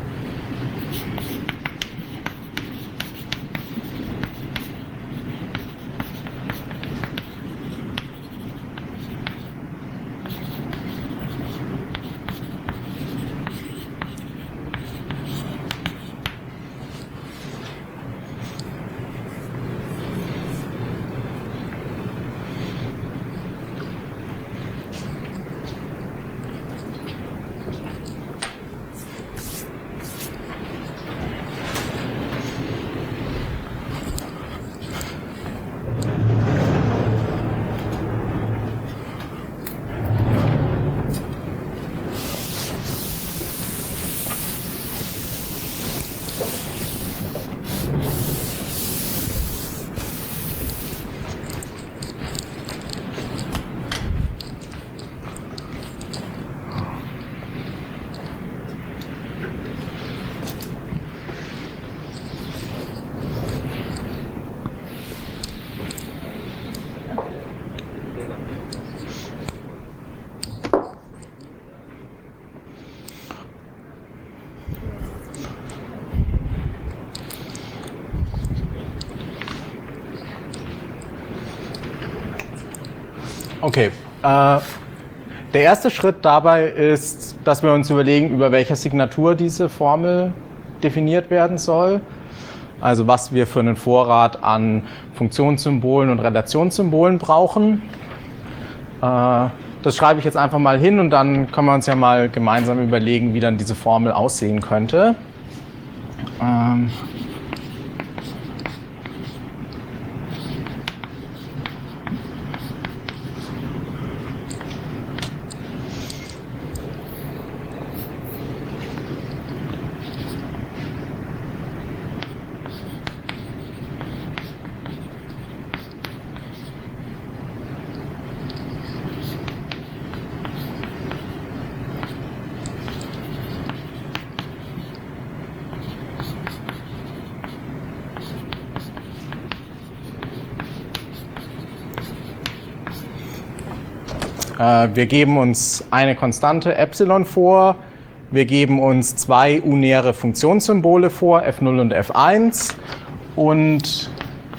Okay, der erste Schritt dabei ist, dass wir uns überlegen, über welche Signatur diese Formel definiert werden soll. Also was wir für einen Vorrat an Funktionssymbolen und Relationssymbolen brauchen. Das schreibe ich jetzt einfach mal hin und dann können wir uns ja mal gemeinsam überlegen, wie dann diese Formel aussehen könnte. Wir geben uns eine Konstante Epsilon vor, wir geben uns zwei unäre Funktionssymbole vor, f0 und f1 und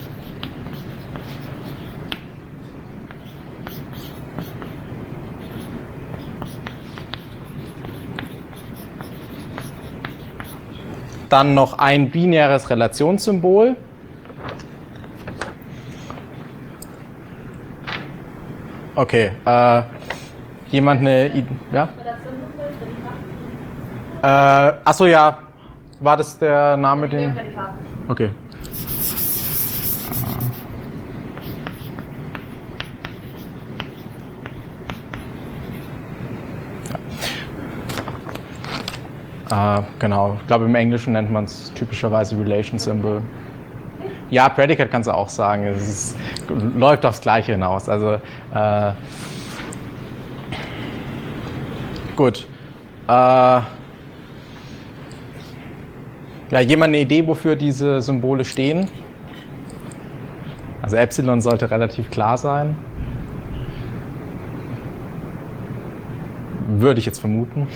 dann noch ein binäres Relationssymbol. Okay, jemand eine Idee? Ja? Achso, ja. War das der Name, den? Okay. Genau, ich glaube im Englischen nennt man es typischerweise Relation Symbol. Ja, Predicate kannst du auch sagen. Läuft aufs Gleiche hinaus. Also gut. Ja, jemand eine Idee, wofür diese Symbole stehen? Also Epsilon sollte relativ klar sein. Würde ich jetzt vermuten.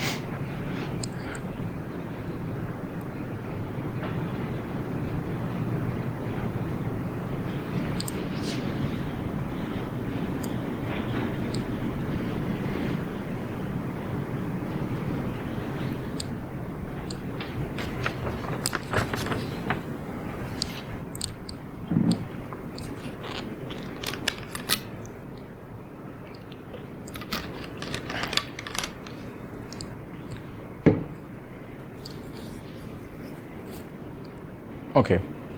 Okay.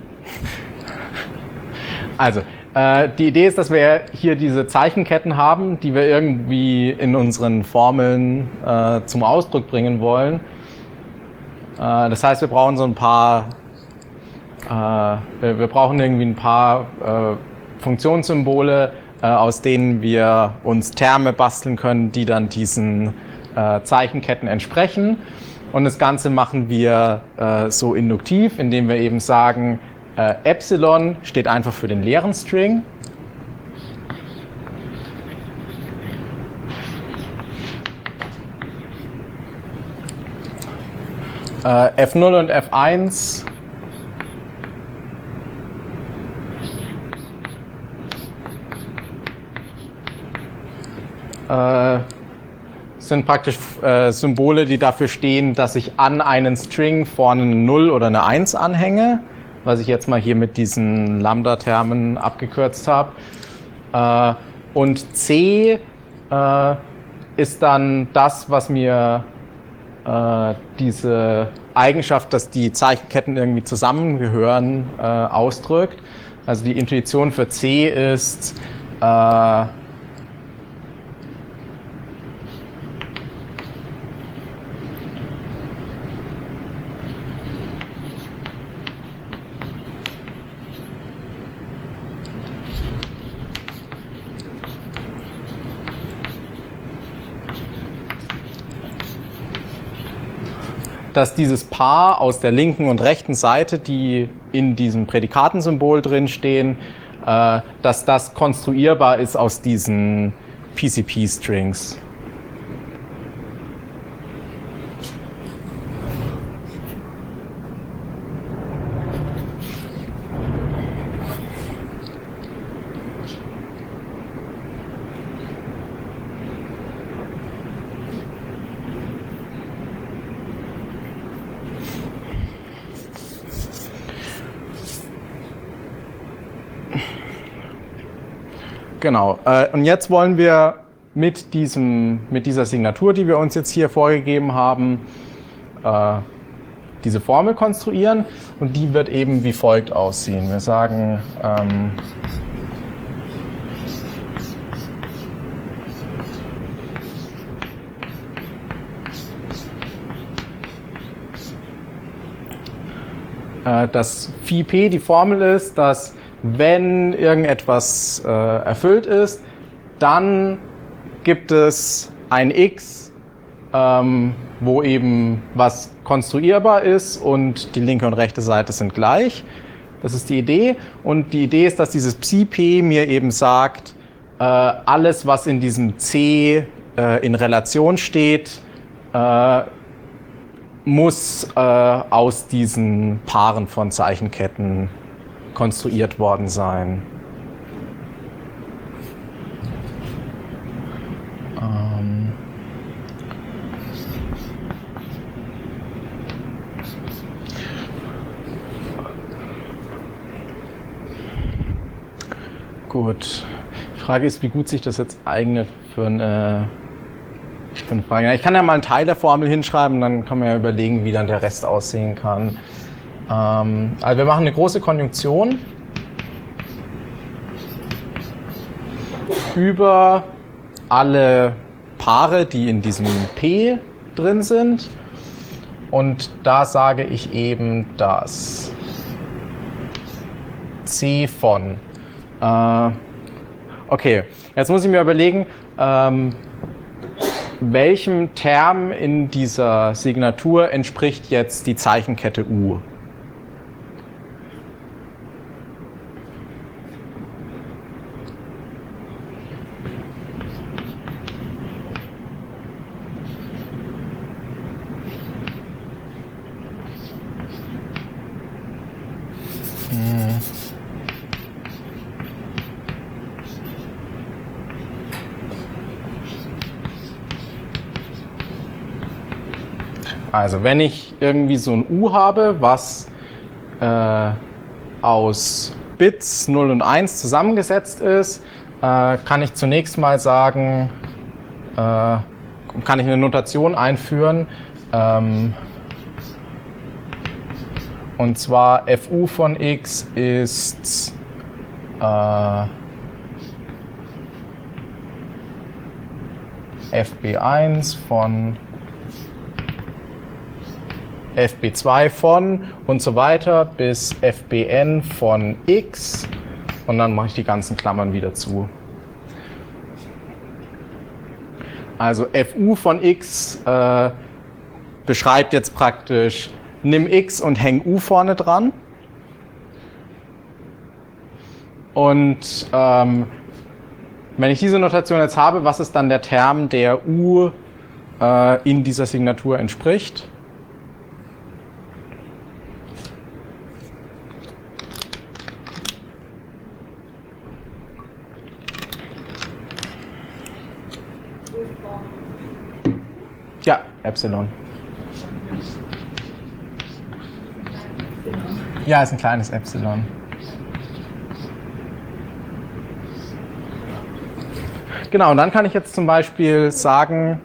Also, die Idee ist, dass wir hier diese Zeichenketten haben, die wir irgendwie in unseren Formeln zum Ausdruck bringen wollen. Das heißt, wir brauchen so ein paar, wir brauchen irgendwie ein paar Funktionssymbole, aus denen wir uns Terme basteln können, die dann diesen Zeichenketten entsprechen. Und das Ganze machen wir so induktiv, indem wir eben sagen, Epsilon steht einfach für den leeren String. F0 und F1 sind praktisch Symbole, die dafür stehen, dass ich an einen String vorne eine 0 oder eine 1 anhänge, was ich jetzt mal hier mit diesen Lambda-Termen abgekürzt habe. Und C ist dann das, was mir diese Eigenschaft, dass die Zeichenketten irgendwie zusammengehören, ausdrückt. Also die Intuition für C ist, dass dieses Paar aus der linken und rechten Seite, die in diesem Prädikatensymbol drin stehen, dass das konstruierbar ist aus diesen PCP-Strings. Genau. Und jetzt wollen wir mit dieser Signatur, die wir uns jetzt hier vorgegeben haben, diese Formel konstruieren. Und die wird eben wie folgt aussehen. Wir sagen, dass Phi p die Formel ist, dass wenn irgendetwas erfüllt ist, dann gibt es ein x, wo eben was konstruierbar ist und die linke und rechte Seite sind gleich. Das ist die Idee. Und die Idee ist, dass dieses Psi-p mir eben sagt, alles, was in diesem C in Relation steht, muss aus diesen Paaren von Zeichenketten konstruiert worden sein. Gut. Die Frage ist, wie gut sich das jetzt eignet für eine Frage. Ich kann ja mal einen Teil der Formel hinschreiben, dann kann man ja überlegen, wie dann der Rest aussehen kann. Also wir machen eine große Konjunktion über alle Paare, die in diesem P drin sind. Und da sage ich eben, dass C von. Okay, jetzt muss ich mir überlegen, welchem Term in dieser Signatur entspricht jetzt die Zeichenkette U? Also wenn ich irgendwie so ein U habe, was aus Bits 0 und 1 zusammengesetzt ist, kann ich zunächst mal sagen, kann ich eine Notation einführen, und zwar Fu von x ist Fb1 von Fb2 von und so weiter bis Fbn von x und dann mache ich die ganzen Klammern wieder zu. Also fu von x beschreibt jetzt praktisch, nimm x und häng u vorne dran. Und wenn ich diese Notation jetzt habe, was ist dann der Term, der u in dieser Signatur entspricht? Ja, Epsilon. Ja, ist ein kleines Epsilon. Genau, und dann kann ich jetzt zum Beispiel sagen,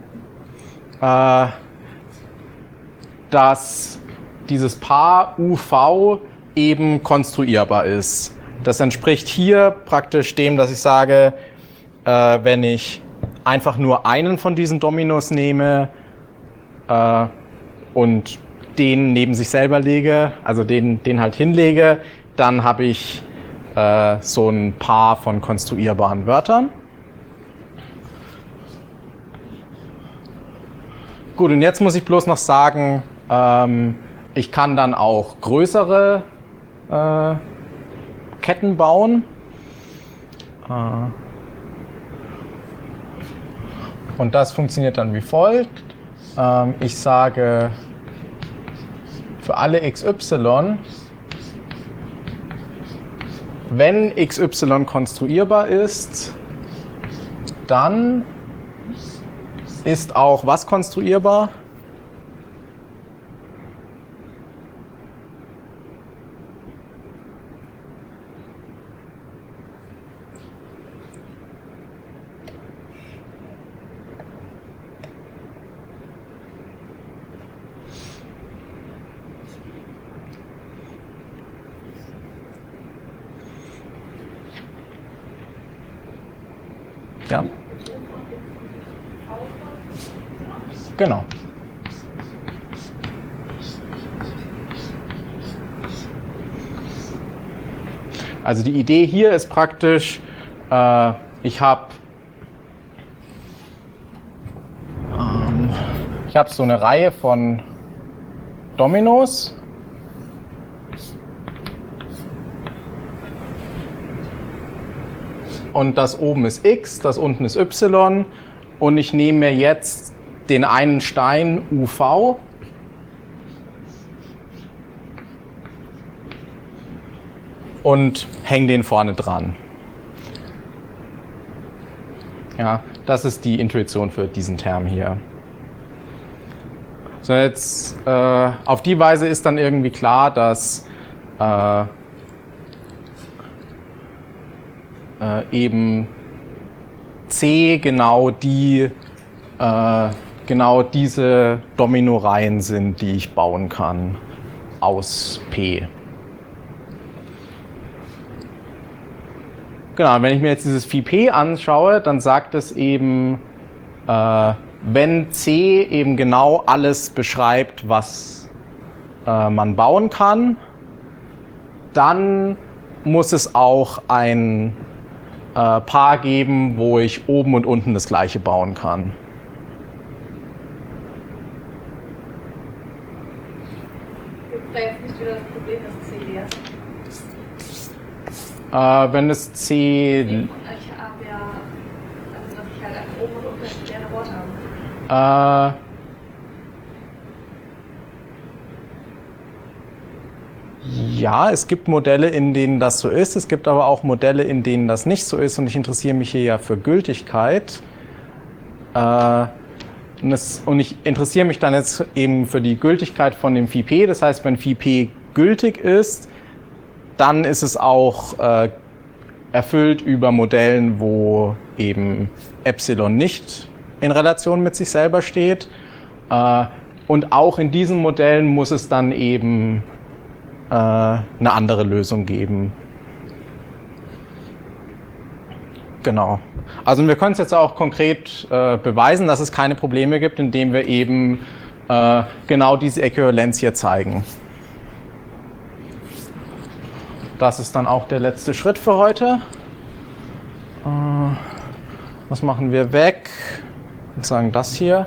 dass dieses Paar UV eben konstruierbar ist. Das entspricht hier praktisch dem, dass ich sage, wenn ich einfach nur einen von diesen Dominos nehme und den neben sich selber lege, also den halt hinlege, dann habe ich so ein Paar von konstruierbaren Wörtern. Gut, und jetzt muss ich bloß noch sagen, ich kann dann auch größere Ketten bauen. Und das funktioniert dann wie folgt. Ich sage für alle xy, wenn xy konstruierbar ist, dann ist auch was konstruierbar? Ja. Genau. Also die Idee hier ist praktisch, ich habe so eine Reihe von Dominos. Und das oben ist x, das unten ist y. Und ich nehme mir jetzt den einen Stein UV und hänge den vorne dran. Ja, das ist die Intuition für diesen Term hier. So, jetzt auf die Weise ist dann irgendwie klar, dass eben C genau diese Dominoreihen sind, die ich bauen kann aus P. Genau, wenn ich mir jetzt dieses Phi P anschaue, dann sagt es eben, wenn C eben genau alles beschreibt, was man bauen kann, dann muss es auch ein Paar geben, wo ich oben und unten das gleiche bauen kann. Gibt da jetzt nicht wieder das Problem, dass C leer ist? Wenn es C... Ich habe ja, also dass ich halt einfach oben und unten leere Worte habe. Ja, es gibt Modelle, in denen das so ist. Es gibt aber auch Modelle, in denen das nicht so ist. Und ich interessiere mich hier ja für Gültigkeit. Und ich interessiere mich dann jetzt eben für die Gültigkeit von dem Phi P. Das heißt, wenn Phi P gültig ist, dann ist es auch erfüllt über Modellen, wo eben Epsilon nicht in Relation mit sich selber steht. Und auch in diesen Modellen muss es dann eben eine andere Lösung geben. Genau. Also wir können es jetzt auch konkret beweisen, dass es keine Probleme gibt, indem wir eben genau diese Äquivalenz hier zeigen. Das ist dann auch der letzte Schritt für heute. Was machen wir weg? sozusagen das hier.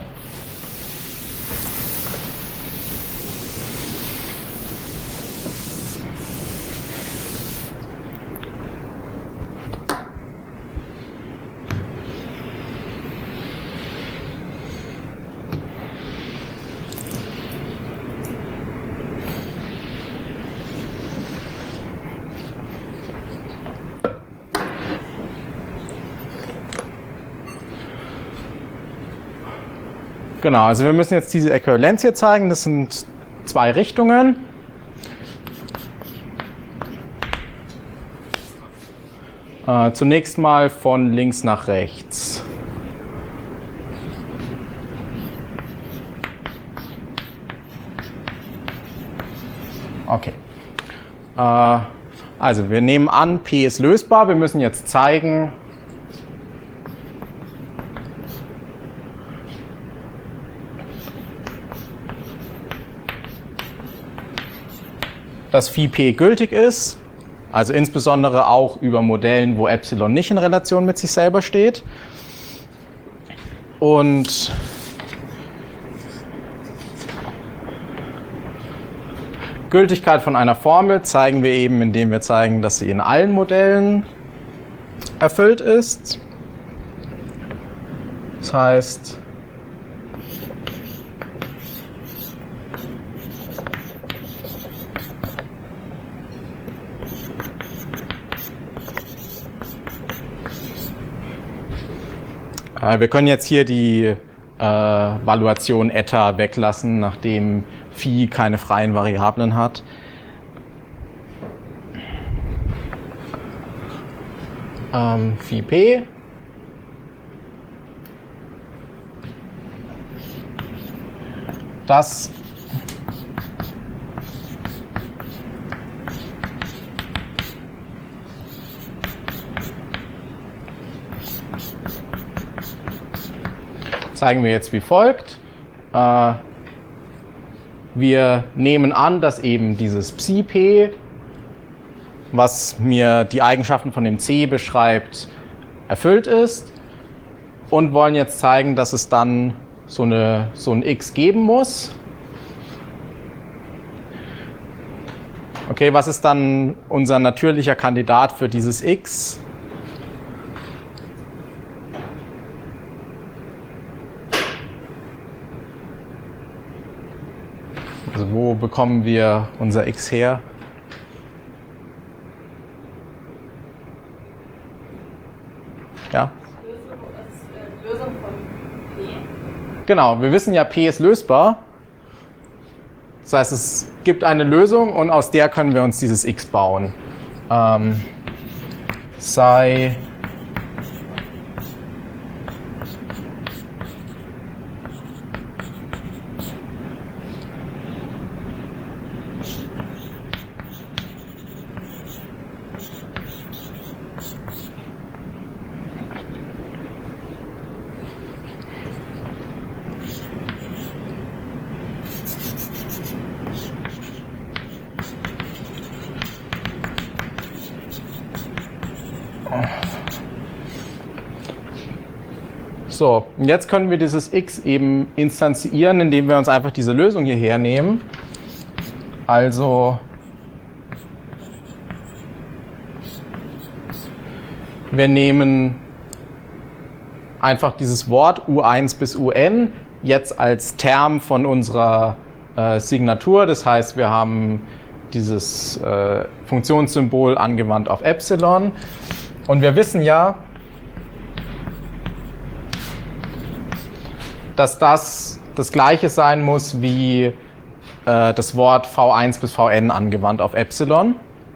Genau, also wir müssen jetzt diese Äquivalenz hier zeigen. Das sind zwei Richtungen. Zunächst mal von links nach rechts. Okay. Also wir nehmen an, P ist lösbar. Wir müssen jetzt zeigen, dass phi p gültig ist, also insbesondere auch über Modellen, wo Epsilon nicht in Relation mit sich selber steht. Und Gültigkeit von einer Formel zeigen wir eben, indem wir zeigen, dass sie in allen Modellen erfüllt ist. Das heißt, wir können jetzt hier die Valuation eta weglassen, nachdem phi keine freien Variablen hat. Phi p das zeigen wir jetzt wie folgt. Wir nehmen an, dass eben dieses Psi-P, was mir die Eigenschaften von dem C beschreibt, erfüllt ist und wollen jetzt zeigen, dass es dann so ein X geben muss. Okay, was ist dann unser natürlicher Kandidat für dieses X? Also wo bekommen wir unser X her? Ja? Lösung von P. Genau, wir wissen ja, P ist lösbar. Das heißt, es gibt eine Lösung und aus der können wir uns dieses X bauen. Sei so, und jetzt können wir dieses X eben instanzieren, indem wir uns einfach diese Lösung hierher nehmen. Also wir nehmen einfach dieses Wort U1 bis UN jetzt als Term von unserer Signatur. Das heißt, wir haben dieses Funktionssymbol angewandt auf Epsilon. Und wir wissen ja, dass das gleiche sein muss wie das Wort V1 bis Vn angewandt auf Epsilon.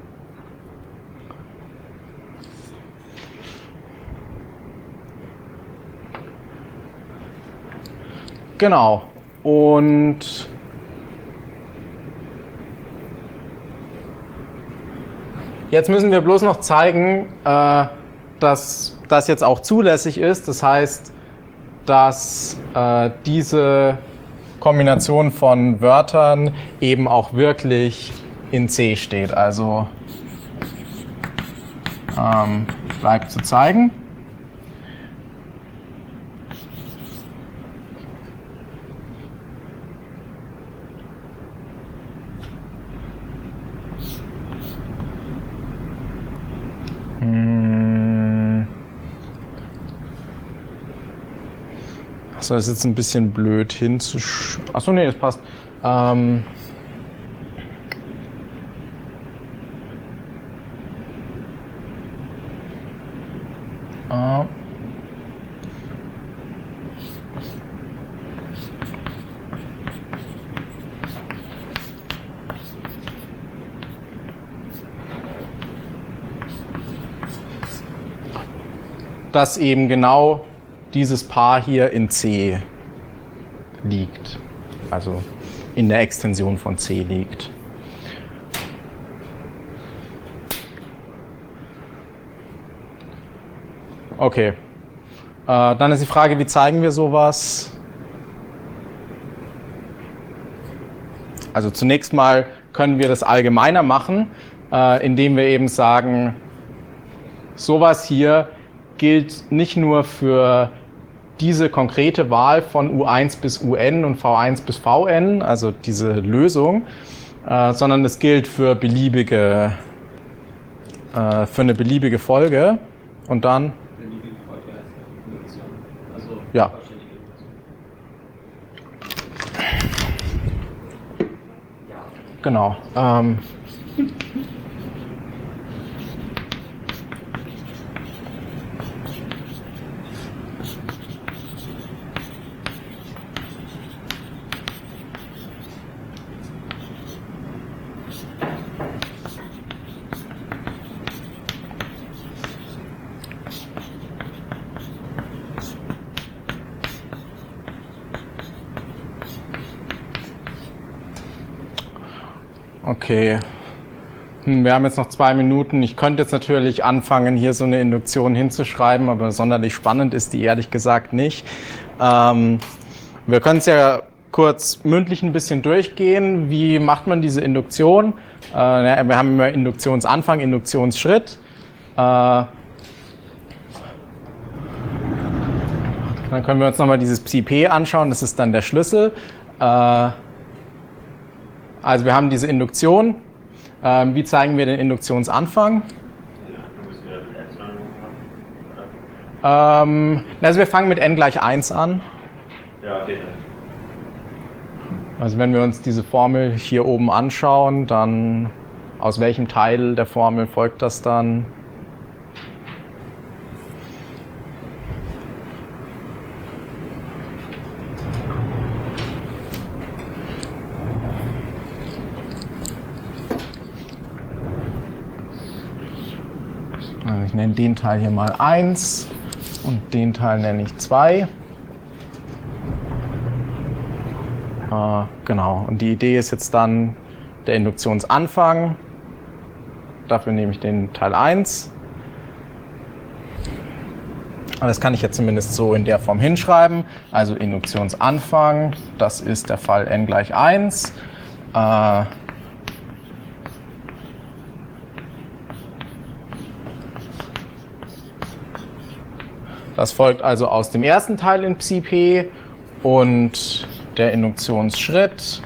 Genau. Und jetzt müssen wir bloß noch zeigen, dass das jetzt auch zulässig ist. Das heißt, dass diese Kombination von Wörtern eben auch wirklich in C steht. Also bleibt zu zeigen. So, das ist jetzt ein bisschen blöd hinzuschreiben. Achso, nee, das passt. Dass eben genau dieses Paar hier in C liegt, also in der Extension von C liegt. Okay, dann ist die Frage, wie zeigen wir sowas? Also zunächst mal können wir das allgemeiner machen, indem wir eben sagen, sowas hier gilt nicht nur für diese konkrete Wahl von U1 bis UN und V1 bis Vn, also diese Lösung, sondern es gilt für eine beliebige Folge. Und dann? Beliebige Folge heißt Induktion. Also ja. vollständige Induktion. Genau. Okay, wir haben jetzt noch 2 Minuten. Ich könnte jetzt natürlich anfangen, hier so eine Induktion hinzuschreiben, aber sonderlich spannend ist die ehrlich gesagt nicht. Wir können es ja kurz mündlich ein bisschen durchgehen. Wie macht man diese Induktion? Wir haben immer Induktionsanfang, Induktionsschritt. Dann können wir uns nochmal dieses Psi-P anschauen, das ist dann der Schlüssel. Also wir haben diese Induktion. Wie zeigen wir den Induktionsanfang? Also wir fangen mit n gleich 1 an. Ja, okay. Also wenn wir uns diese Formel hier oben anschauen, dann aus welchem Teil der Formel folgt das dann? Also ich nenne den Teil hier mal 1 und den Teil nenne ich 2. Genau, und die Idee ist jetzt dann der Induktionsanfang. Dafür nehme ich den Teil 1. Das kann ich jetzt zumindest so in der Form hinschreiben. Also Induktionsanfang, das ist der Fall n gleich 1. Das folgt also aus dem ersten Teil in Psi-P und der Induktionsschritt.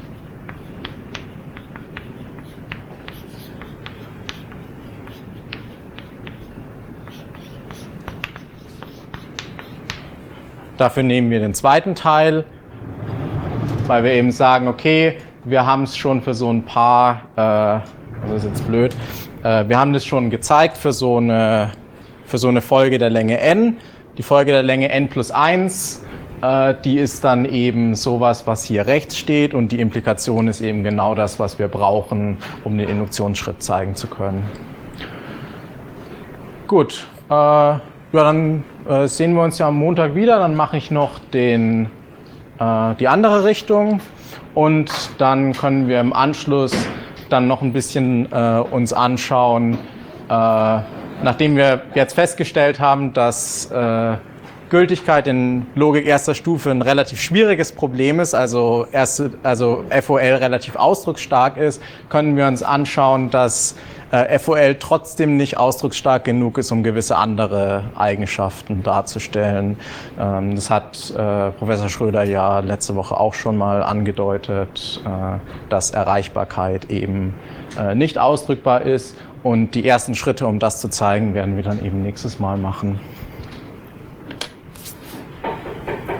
Dafür nehmen wir den zweiten Teil, weil wir eben sagen, okay, wir haben es schon für so ein paar, das ist jetzt blöd, wir haben das schon gezeigt für so eine Folge der Länge n. Die Folge der Länge n plus 1, die ist dann eben sowas, was hier rechts steht, und die Implikation ist eben genau das, was wir brauchen, um den Induktionsschritt zeigen zu können. Gut, ja, dann sehen wir uns ja am Montag wieder. Dann mache ich noch die andere Richtung, und dann können wir im Anschluss dann noch ein bisschen uns anschauen, nachdem wir jetzt festgestellt haben, dass Gültigkeit in Logik erster Stufe ein relativ schwieriges Problem ist, also FOL relativ ausdrucksstark ist, können wir uns anschauen, dass FOL trotzdem nicht ausdrucksstark genug ist, um gewisse andere Eigenschaften darzustellen. Das hat Professor Schröder ja letzte Woche auch schon mal angedeutet, dass Erreichbarkeit eben nicht ausdrückbar ist. Und die ersten Schritte, um das zu zeigen, werden wir dann eben nächstes Mal machen.